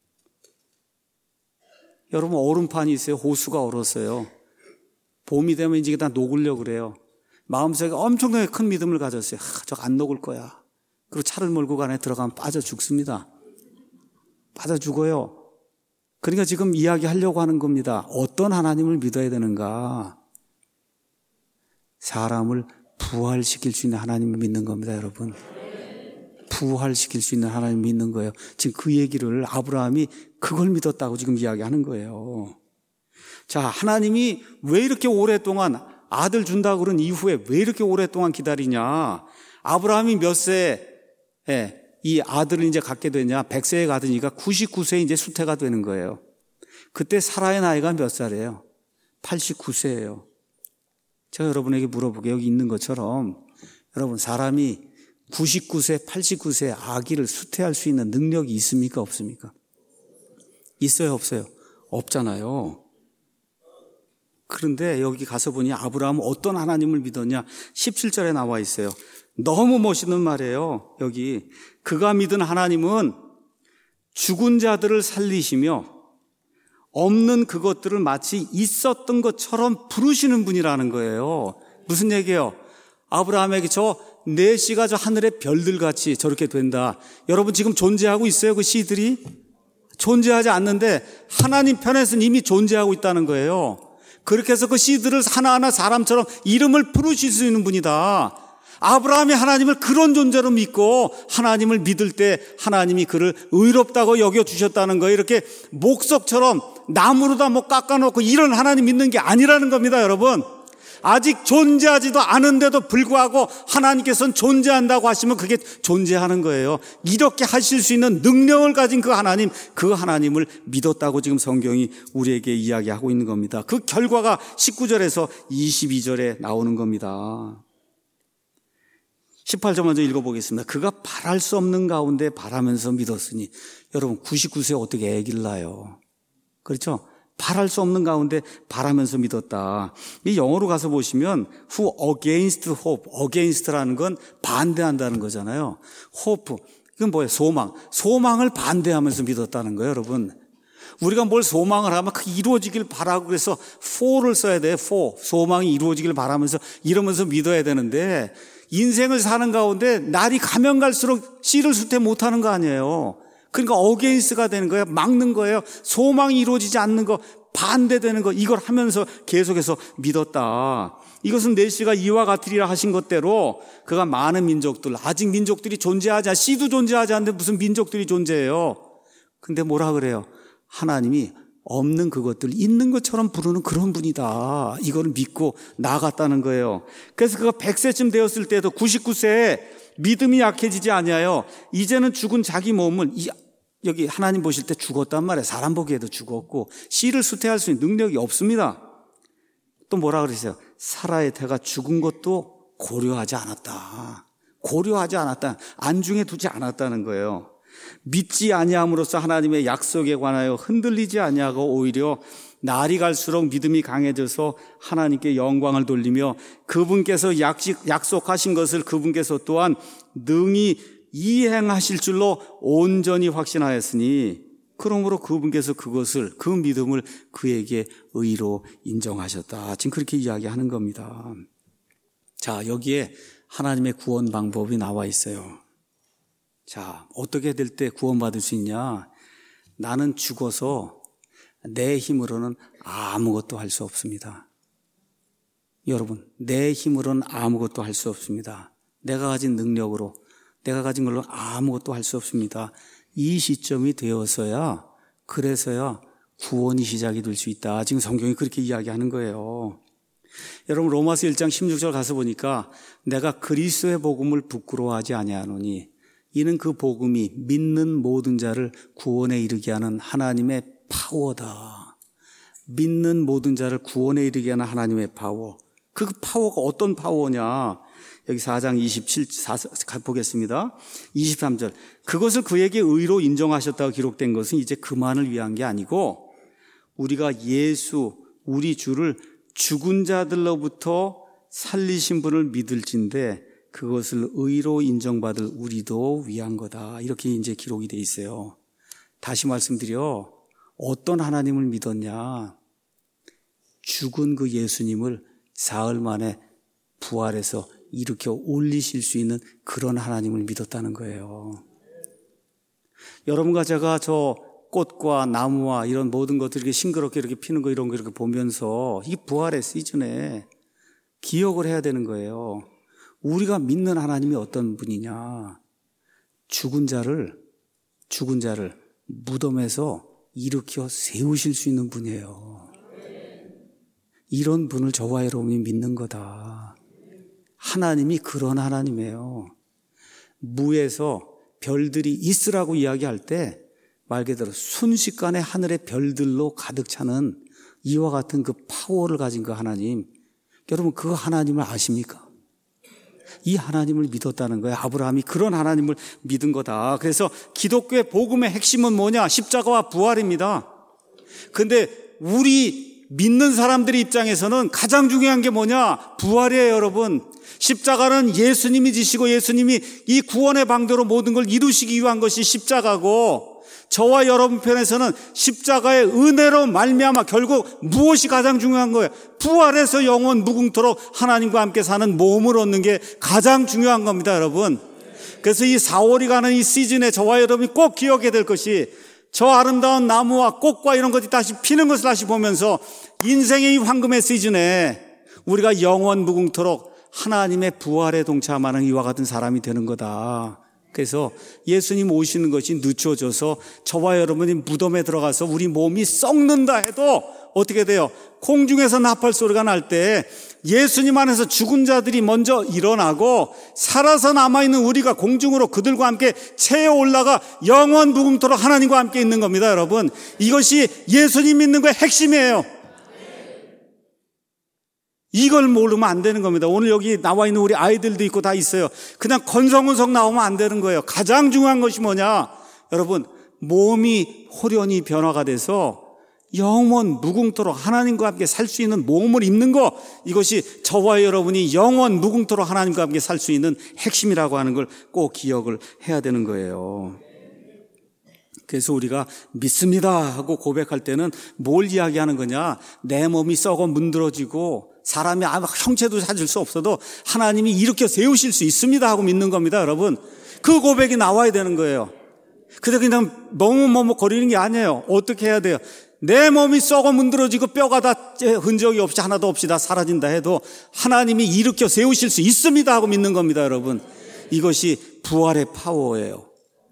여러분, 얼음판이 있어요. 호수가 얼었어요. 봄이 되면 이제 다 녹으려고 그래요. 마음속에 엄청나게 큰 믿음을 가졌어요. 아, 저거 안 녹을 거야. 그리고 차를 몰고 그 안에 들어가면 빠져 죽습니다. 빠져 죽어요. 그러니까 지금 이야기하려고 하는 겁니다. 어떤 하나님을 믿어야 되는가? 사람을 부활시킬 수 있는 하나님을 믿는 겁니다, 여러분. 부활시킬 수 있는 하나님을 믿는 거예요. 지금 그 얘기를 아브라함이 그걸 믿었다고 지금 이야기하는 거예요. 자, 하나님이 왜 이렇게 오랫동안 아들 준다고 그런 이후에 왜 이렇게 오랫동안 기다리냐? 아브라함이 몇 세에 이 아들을 이제 갖게 되냐? 백 세에 가더니까 구십구 세에 이제 수태가 되는 거예요. 그때 사라의 나이가 몇 살이에요? 팔십구 세예요. 제가 여러분에게 물어보게 여기 있는 것처럼 여러분, 사람이 구십구 세, 팔십구 세 아기를 수태할 수 있는 능력이 있습니까? 없습니까? 있어요, 없어요? 없잖아요. 그런데 여기 가서 보니 아브라함은 어떤 하나님을 믿었냐? 십칠 절에 나와 있어요. 너무 멋있는 말이에요. 여기 그가 믿은 하나님은 죽은 자들을 살리시며 없는 그것들을 마치 있었던 것처럼 부르시는 분이라는 거예요. 무슨 얘기예요? 아브라함에게 저 내 씨가 저 하늘의 별들같이 저렇게 된다. 여러분 지금 존재하고 있어요? 그 씨들이? 존재하지 않는데 하나님 편에서는 이미 존재하고 있다는 거예요. 그렇게 해서 그 씨들을 하나하나 사람처럼 이름을 부르실 수 있는 분이다. 아브라함이 하나님을 그런 존재로 믿고 하나님을 믿을 때 하나님이 그를 의롭다고 여겨주셨다는 거예요. 이렇게 목석처럼 나무로다 뭐 깎아놓고 이런 하나님 믿는 게 아니라는 겁니다, 여러분. 아직 존재하지도 않은데도 불구하고 하나님께서는 존재한다고 하시면 그게 존재하는 거예요. 이렇게 하실 수 있는 능력을 가진 그 하나님, 그 하나님을 믿었다고 지금 성경이 우리에게 이야기하고 있는 겁니다. 그 결과가 십구 절에서 이십이 절에 나오는 겁니다. 십팔 절 먼저 읽어보겠습니다. 그가 바랄 수 없는 가운데 바라면서 믿었으니. 여러분 구십구 세 어떻게 애기를 낳아요? 그렇죠? 바랄 수 없는 가운데 바라면서 믿었다. 이 영어로 가서 보시면 who against hope, against라는 건 반대한다는 거잖아요. hope, 이건 뭐예요? 소망. 소망을 반대하면서 믿었다는 거예요, 여러분. 우리가 뭘 소망을 하면 그 이루어지길 바라고 그래서 for를 써야 돼요. for. 소망이 이루어지길 바라면서 이러면서 믿어야 되는데 인생을 사는 가운데 날이 가면 갈수록 씨를 수태 못하는 거 아니에요. 그러니까 어게인스가 되는 거예요. 막는 거예요. 소망이 이루어지지 않는 거, 반대되는 거, 이걸 하면서 계속해서 믿었다. 이것은 내시가 이와 같으리라 하신 것대로 그가 많은 민족들, 아직 민족들이 존재하지 않아, 씨도 존재하지 않는데 무슨 민족들이 존재해요. 근데 뭐라 그래요? 하나님이 없는 그것들 있는 것처럼 부르는 그런 분이다. 이걸 믿고 나아갔다는 거예요. 그래서 그가 백 세쯤 되었을 때도 구십구 세에 믿음이 약해지지 아니하여 이제는 죽은 자기 몸을, 이 여기 하나님 보실 때 죽었단 말이에요. 사람 보기에도 죽었고 씨를 수태할 수 있는 능력이 없습니다. 또 뭐라 그러세요? 사라의 태가 죽은 것도 고려하지 않았다. 고려하지 않았다. 안중에 두지 않았다는 거예요. 믿지 아니함으로써 하나님의 약속에 관하여 흔들리지 아니하고 오히려 날이 갈수록 믿음이 강해져서 하나님께 영광을 돌리며 그분께서 약속하신 것을 그분께서 또한 능히 이행하실 줄로 온전히 확신하였으니 그러므로 그분께서 그것을, 그 믿음을 그에게 의로 인정하셨다. 지금 그렇게 이야기하는 겁니다. 자, 여기에 하나님의 구원 방법이 나와 있어요. 자, 어떻게 될 때 구원받을 수 있냐? 나는 죽어서 내 힘으로는 아무것도 할 수 없습니다. 여러분, 내 힘으로는 아무것도 할 수 없습니다. 내가 가진 능력으로, 내가 가진 걸로 아무것도 할 수 없습니다. 이 시점이 되어서야, 그래서야 구원이 시작이 될 수 있다. 지금 성경이 그렇게 이야기하는 거예요. 여러분 로마서 일 장 십육 절 가서 보니까 내가 그리스도의 복음을 부끄러워하지 아니하노니 이는 그 복음이 믿는 모든 자를 구원에 이르게 하는 하나님의 파워다. 믿는 모든 자를 구원에 이르게 하는 하나님의 파워. 그 파워가 어떤 파워냐? 여기 사 장 이십칠, 사, 보겠습니다. 이십삼 절. 그것을 그에게 의로 인정하셨다고 기록된 것은 이제 그만을 위한 게 아니고 우리가 예수, 우리 주를 죽은 자들로부터 살리신 분을 믿을진데 그것을 의로 인정받을 우리도 위한 거다. 이렇게 이제 기록이 돼 있어요. 다시 말씀드려. 어떤 하나님을 믿었냐? 죽은 그 예수님을 사흘 만에 부활해서 일으켜 올리실 수 있는 그런 하나님을 믿었다는 거예요. 여러분과 제가 저 꽃과 나무와 이런 모든 것들이 이렇게 싱그럽게 이렇게 피는 거 이런 거 이렇게 보면서 이 부활의 시즌에 기억을 해야 되는 거예요. 우리가 믿는 하나님이 어떤 분이냐? 죽은 자를 죽은 자를 무덤에서 일으켜 세우실 수 있는 분이에요. 이런 분을 저와 여러분이 믿는 거다. 하나님이 그런 하나님이에요. 무에서 별들이 있으라고 이야기할 때 말 그대로 순식간에 하늘의 별들로 가득 차는 이와 같은 그 파워를 가진 그 하나님. 여러분 그 하나님을 아십니까? 이 하나님을 믿었다는 거예요. 아브라함이 그런 하나님을 믿은 거다. 그래서 기독교의 복음의 핵심은 뭐냐? 십자가와 부활입니다. 근데 우리 믿는 사람들의 입장에서는 가장 중요한 게 뭐냐? 부활이에요, 여러분. 십자가는 예수님이 지시고 예수님이 이 구원의 방도로 모든 걸 이루시기 위한 것이 십자가고, 저와 여러분 편에서는 십자가의 은혜로 말미암아 결국 무엇이 가장 중요한 거예요? 부활해서 영원 무궁토록 하나님과 함께 사는 몸을 얻는 게 가장 중요한 겁니다, 여러분. 그래서 이 사월이 가는 이 시즌에 저와 여러분이 꼭 기억해야 될 것이, 저 아름다운 나무와 꽃과 이런 것이 다시 피는 것을 다시 보면서 인생의 이 황금의 시즌에 우리가 영원 무궁토록 하나님의 부활에 동참하는 이와 같은 사람이 되는 거다. 그래서 예수님 오시는 것이 늦춰져서 저와 여러분이 무덤에 들어가서 우리 몸이 썩는다 해도 어떻게 돼요? 공중에서 나팔 소리가 날 때 예수님 안에서 죽은 자들이 먼저 일어나고 살아서 남아있는 우리가 공중으로 그들과 함께 체에 올라가 영원 무궁토록 하나님과 함께 있는 겁니다, 여러분. 이것이 예수님 믿는 거의 핵심이에요. 이걸 모르면 안 되는 겁니다. 오늘 여기 나와 있는 우리 아이들도 있고 다 있어요. 그냥 건성건성 나오면 안 되는 거예요. 가장 중요한 것이 뭐냐? 여러분, 몸이 호련히 변화가 돼서 영원 무궁토록 하나님과 함께 살 수 있는 몸을 입는 것, 이것이 저와 여러분이 영원 무궁토록 하나님과 함께 살 수 있는 핵심이라고 하는 걸 꼭 기억을 해야 되는 거예요. 그래서 우리가 믿습니다 하고 고백할 때는 뭘 이야기하는 거냐? 내 몸이 썩어 문드러지고 사람이 아무 형체도 찾을 수 없어도 하나님이 일으켜 세우실 수 있습니다 하고 믿는 겁니다, 여러분. 그 고백이 나와야 되는 거예요. 근데 그냥 너무 머뭇거리는 게 아니에요. 어떻게 해야 돼요? 내 몸이 썩어 문드러지고 뼈가 다 흔적이 없이 하나도 없이 다 사라진다 해도 하나님이 일으켜 세우실 수 있습니다 하고 믿는 겁니다, 여러분. 이것이 부활의 파워예요.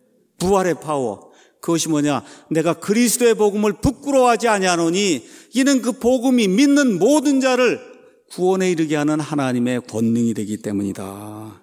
부활의 파워. 그것이 뭐냐? 내가 그리스도의 복음을 부끄러워하지 아니하노니 이는 그 복음이 믿는 모든 자를 구원에 이르게 하는 하나님의 권능이 되기 때문이다.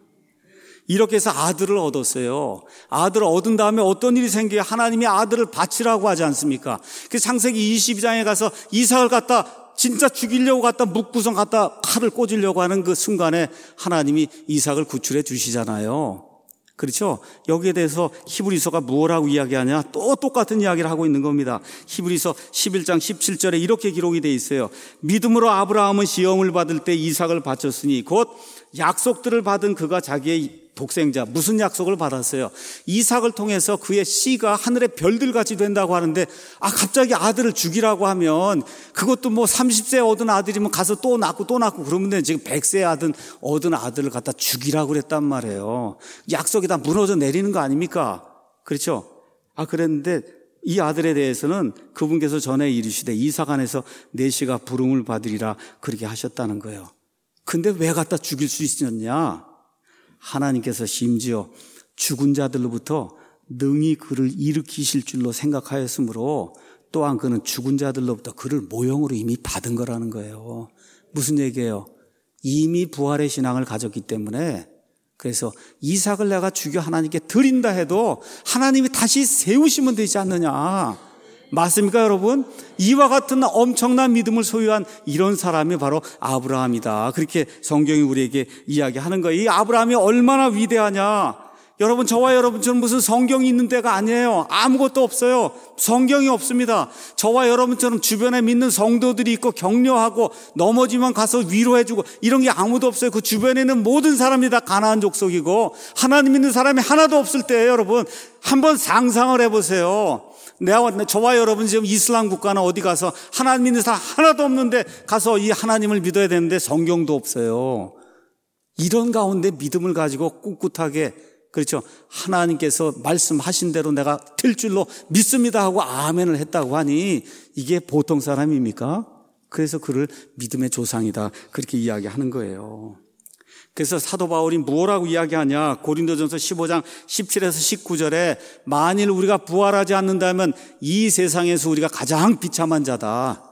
이렇게 해서 아들을 얻었어요. 아들을 얻은 다음에 어떤 일이 생겨요? 하나님이 아들을 바치라고 하지 않습니까? 그 창세기 이십이 장에 가서 이삭을 갖다 진짜 죽이려고 갖다 묵구성 갖다 칼을 꽂으려고 하는 그 순간에 하나님이 이삭을 구출해 주시잖아요. 그렇죠? 여기에 대해서 히브리서가 무엇라고 이야기하냐? 또 똑같은 이야기를 하고 있는 겁니다. 히브리서 십일 장 십칠 절에 이렇게 기록이 되어 있어요. 믿음으로 아브라함은 시험을 받을 때 이삭을 바쳤으니 곧 약속들을 받은 그가 자기의 독생자, 무슨 약속을 받았어요? 이삭을 통해서 그의 씨가 하늘의 별들같이 된다고 하는데, 아 갑자기 아들을 죽이라고 하면 그것도 뭐 삼십 세 얻은 아들이면 가서 또 낳고 또 낳고 그러면 지금 백 세 얻은, 얻은 아들을 갖다 죽이라고 그랬단 말이에요. 약속이 다 무너져 내리는 거 아닙니까? 그렇죠? 아 그랬는데 이 아들에 대해서는 그분께서 전에 이르시되 이삭 안에서 내 씨가 부름을 받으리라 그렇게 하셨다는 거예요. 근데 왜 갖다 죽일 수 있었냐? 하나님께서 심지어 죽은 자들로부터 능히 그를 일으키실 줄로 생각하였으므로 또한 그는 죽은 자들로부터 그를 모형으로 이미 받은 거라는 거예요. 무슨 얘기예요? 이미 부활의 신앙을 가졌기 때문에, 그래서 이삭을 내가 죽여 하나님께 드린다 해도 하나님이 다시 세우시면 되지 않느냐. 맞습니까, 여러분? 이와 같은 엄청난 믿음을 소유한 이런 사람이 바로 아브라함이다. 그렇게 성경이 우리에게 이야기하는 거예요. 이 아브라함이 얼마나 위대하냐. 여러분, 저와 여러분처럼 무슨 성경이 있는 데가 아니에요. 아무것도 없어요. 성경이 없습니다. 저와 여러분처럼 주변에 믿는 성도들이 있고 격려하고 넘어지면 가서 위로해주고 이런 게 아무도 없어요. 그 주변에 있는 모든 사람이 다 가나안 족속이고 하나님 믿는 사람이 하나도 없을 때예요, 여러분. 한번 상상을 해보세요. 내가, 저와 여러분 지금 이슬람 국가나 어디 가서 하나님 믿는 사람 하나도 없는데 가서 이 하나님을 믿어야 되는데 성경도 없어요. 이런 가운데 믿음을 가지고 꿋꿋하게, 그렇죠, 하나님께서 말씀하신 대로 내가 될 줄로 믿습니다 하고 아멘을 했다고 하니 이게 보통 사람입니까? 그래서 그를 믿음의 조상이다 그렇게 이야기하는 거예요. 그래서 사도 바울이 뭐라고 이야기하냐? 고린도전서 십오 장 십칠에서 십구 절에 만일 우리가 부활하지 않는다면 이 세상에서 우리가 가장 비참한 자다.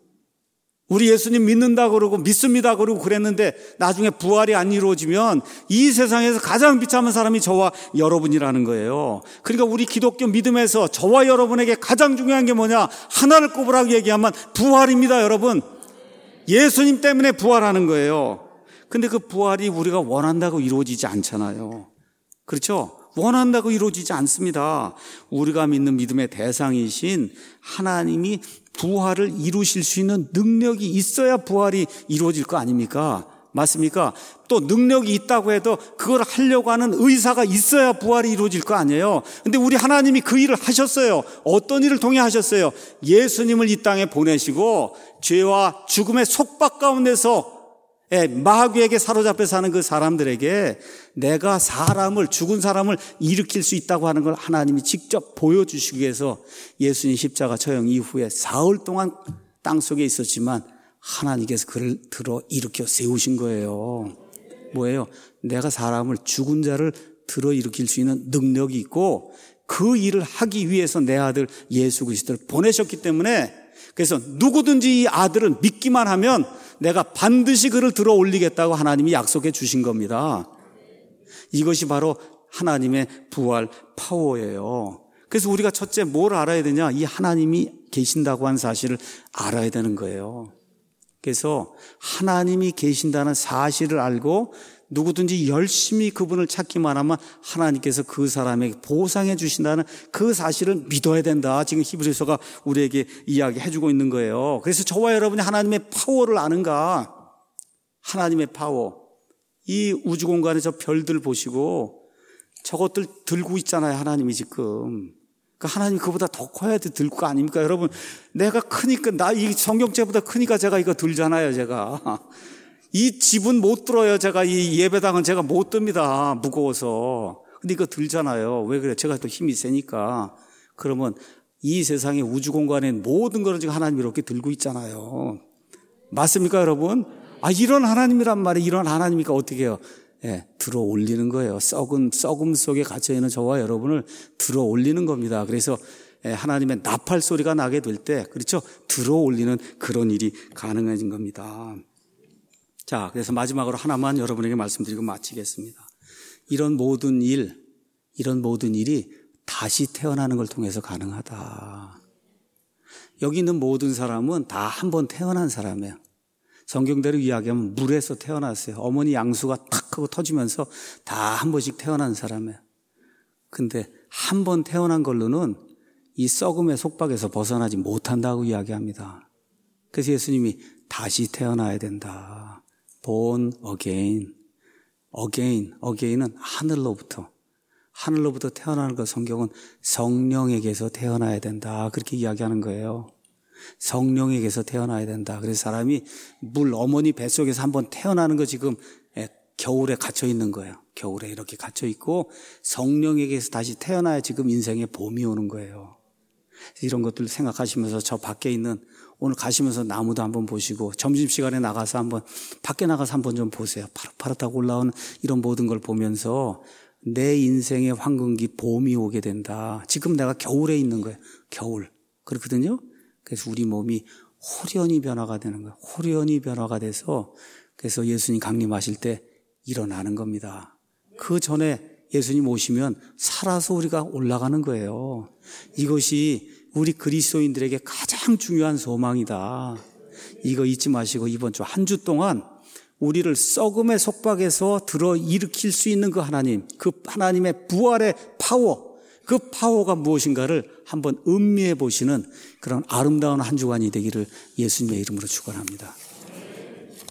우리 예수님 믿는다 그러고 믿습니다 그러고 그랬는데 나중에 부활이 안 이루어지면 이 세상에서 가장 비참한 사람이 저와 여러분이라는 거예요. 그러니까 우리 기독교 믿음에서 저와 여러분에게 가장 중요한 게 뭐냐? 하나를 꼽으라고 얘기하면 부활입니다, 여러분. 예수님 때문에 부활하는 거예요. 근데 그 부활이 우리가 원한다고 이루어지지 않잖아요. 그렇죠? 원한다고 이루어지지 않습니다. 우리가 믿는 믿음의 대상이신 하나님이 부활을 이루실 수 있는 능력이 있어야 부활이 이루어질 거 아닙니까? 맞습니까? 또 능력이 있다고 해도 그걸 하려고 하는 의사가 있어야 부활이 이루어질 거 아니에요. 근데 우리 하나님이 그 일을 하셨어요. 어떤 일을 통해 하셨어요? 예수님을 이 땅에 보내시고 죄와 죽음의 속박 가운데서 마귀에게 사로잡혀 사는 그 사람들에게 내가 사람을, 죽은 사람을 일으킬 수 있다고 하는 걸 하나님이 직접 보여주시기 위해서 예수님 십자가 처형 이후에 사흘 동안 땅속에 있었지만 하나님께서 그를 들어 일으켜 세우신 거예요. 뭐예요? 내가 사람을, 죽은 자를 들어 일으킬 수 있는 능력이 있고 그 일을 하기 위해서 내 아들 예수 그리스도를 보내셨기 때문에, 그래서 누구든지 이 아들을 믿기만 하면 내가 반드시 그를 들어 올리겠다고 하나님이 약속해 주신 겁니다. 이것이 바로 하나님의 부활 파워예요. 그래서 우리가 첫째 뭘 알아야 되냐? 이 하나님이 계신다고 하는 사실을 알아야 되는 거예요. 그래서 하나님이 계신다는 사실을 알고 누구든지 열심히 그분을 찾기만 하면 하나님께서 그 사람에게 보상해 주신다는 그 사실을 믿어야 된다. 지금 히브리서가 우리에게 이야기해 주고 있는 거예요. 그래서 저와 여러분이 하나님의 파워를 아는가? 하나님의 파워. 이 우주 공간에 저 별들 보시고 저것들 들고 있잖아요. 하나님이 지금. 그러니까 하나님 그보다 더 커야 돼 들고 거 아닙니까? 여러분, 내가 크니까, 나 이 성경책보다 크니까 제가 이거 들잖아요. 제가 이 집은 못 들어요. 제가 이 예배당은 제가 못 듭니다. 무거워서. 근데 이거 들잖아요. 왜 그래? 제가 또 힘이 세니까. 그러면 이 세상의 우주 공간에 모든 것을 지금 하나님이 이렇게 들고 있잖아요. 맞습니까, 여러분? 아, 이런 하나님이란 말이에요. 이런 하나님이니까 어떻게 해요? 예, 들어 올리는 거예요. 썩은, 썩음 속에 갇혀있는 저와 여러분을 들어 올리는 겁니다. 그래서 예, 하나님의 나팔 소리가 나게 될 때, 그렇죠? 들어 올리는 그런 일이 가능해진 겁니다. 자, 그래서 마지막으로 하나만 여러분에게 말씀드리고 마치겠습니다. 이런 모든 일, 이런 모든 일이 다시 태어나는 걸 통해서 가능하다. 여기 있는 모든 사람은 다 한 번 태어난 사람이에요. 성경대로 이야기하면 물에서 태어났어요. 어머니 양수가 탁 하고 터지면서 다 한 번씩 태어난 사람이에요. 근데 한 번 태어난 걸로는 이 썩음의 속박에서 벗어나지 못한다고 이야기합니다. 그래서 예수님이 다시 태어나야 된다. born again. again, again은 하늘로부터. 하늘로부터 태어나는 것, 성경은 성령에게서 태어나야 된다. 그렇게 이야기하는 거예요. 성령에게서 태어나야 된다. 그래서 사람이 물 어머니 뱃속에서 한번 태어나는 거 지금 겨울에 갇혀 있는 거예요. 겨울에 이렇게 갇혀 있고 성령에게서 다시 태어나야 지금 인생에 봄이 오는 거예요. 이런 것들 생각하시면서 저 밖에 있는, 오늘 가시면서 나무도 한번 보시고 점심시간에 나가서 한번 밖에 나가서 한번 좀 보세요. 파릇파릇하고 올라오는 이런 모든 걸 보면서 내 인생의 황금기 봄이 오게 된다. 지금 내가 겨울에 있는 거예요. 겨울. 그렇거든요. 그래서 우리 몸이 호련히 변화가 되는 거예요. 호련히 변화가 돼서 그래서 예수님 강림하실 때 일어나는 겁니다. 그 전에 예수님 오시면 살아서 우리가 올라가는 거예요. 이것이 우리 그리스도인들에게 가장 중요한 소망이다. 이거 잊지 마시고 이번 주 한 주 동안 우리를 썩음의 속박에서 들어 일으킬 수 있는 그 하나님, 그 하나님의 부활의 파워, 그 파워가 무엇인가를 한번 음미해 보시는 그런 아름다운 한 주간이 되기를 예수님의 이름으로 축원합니다.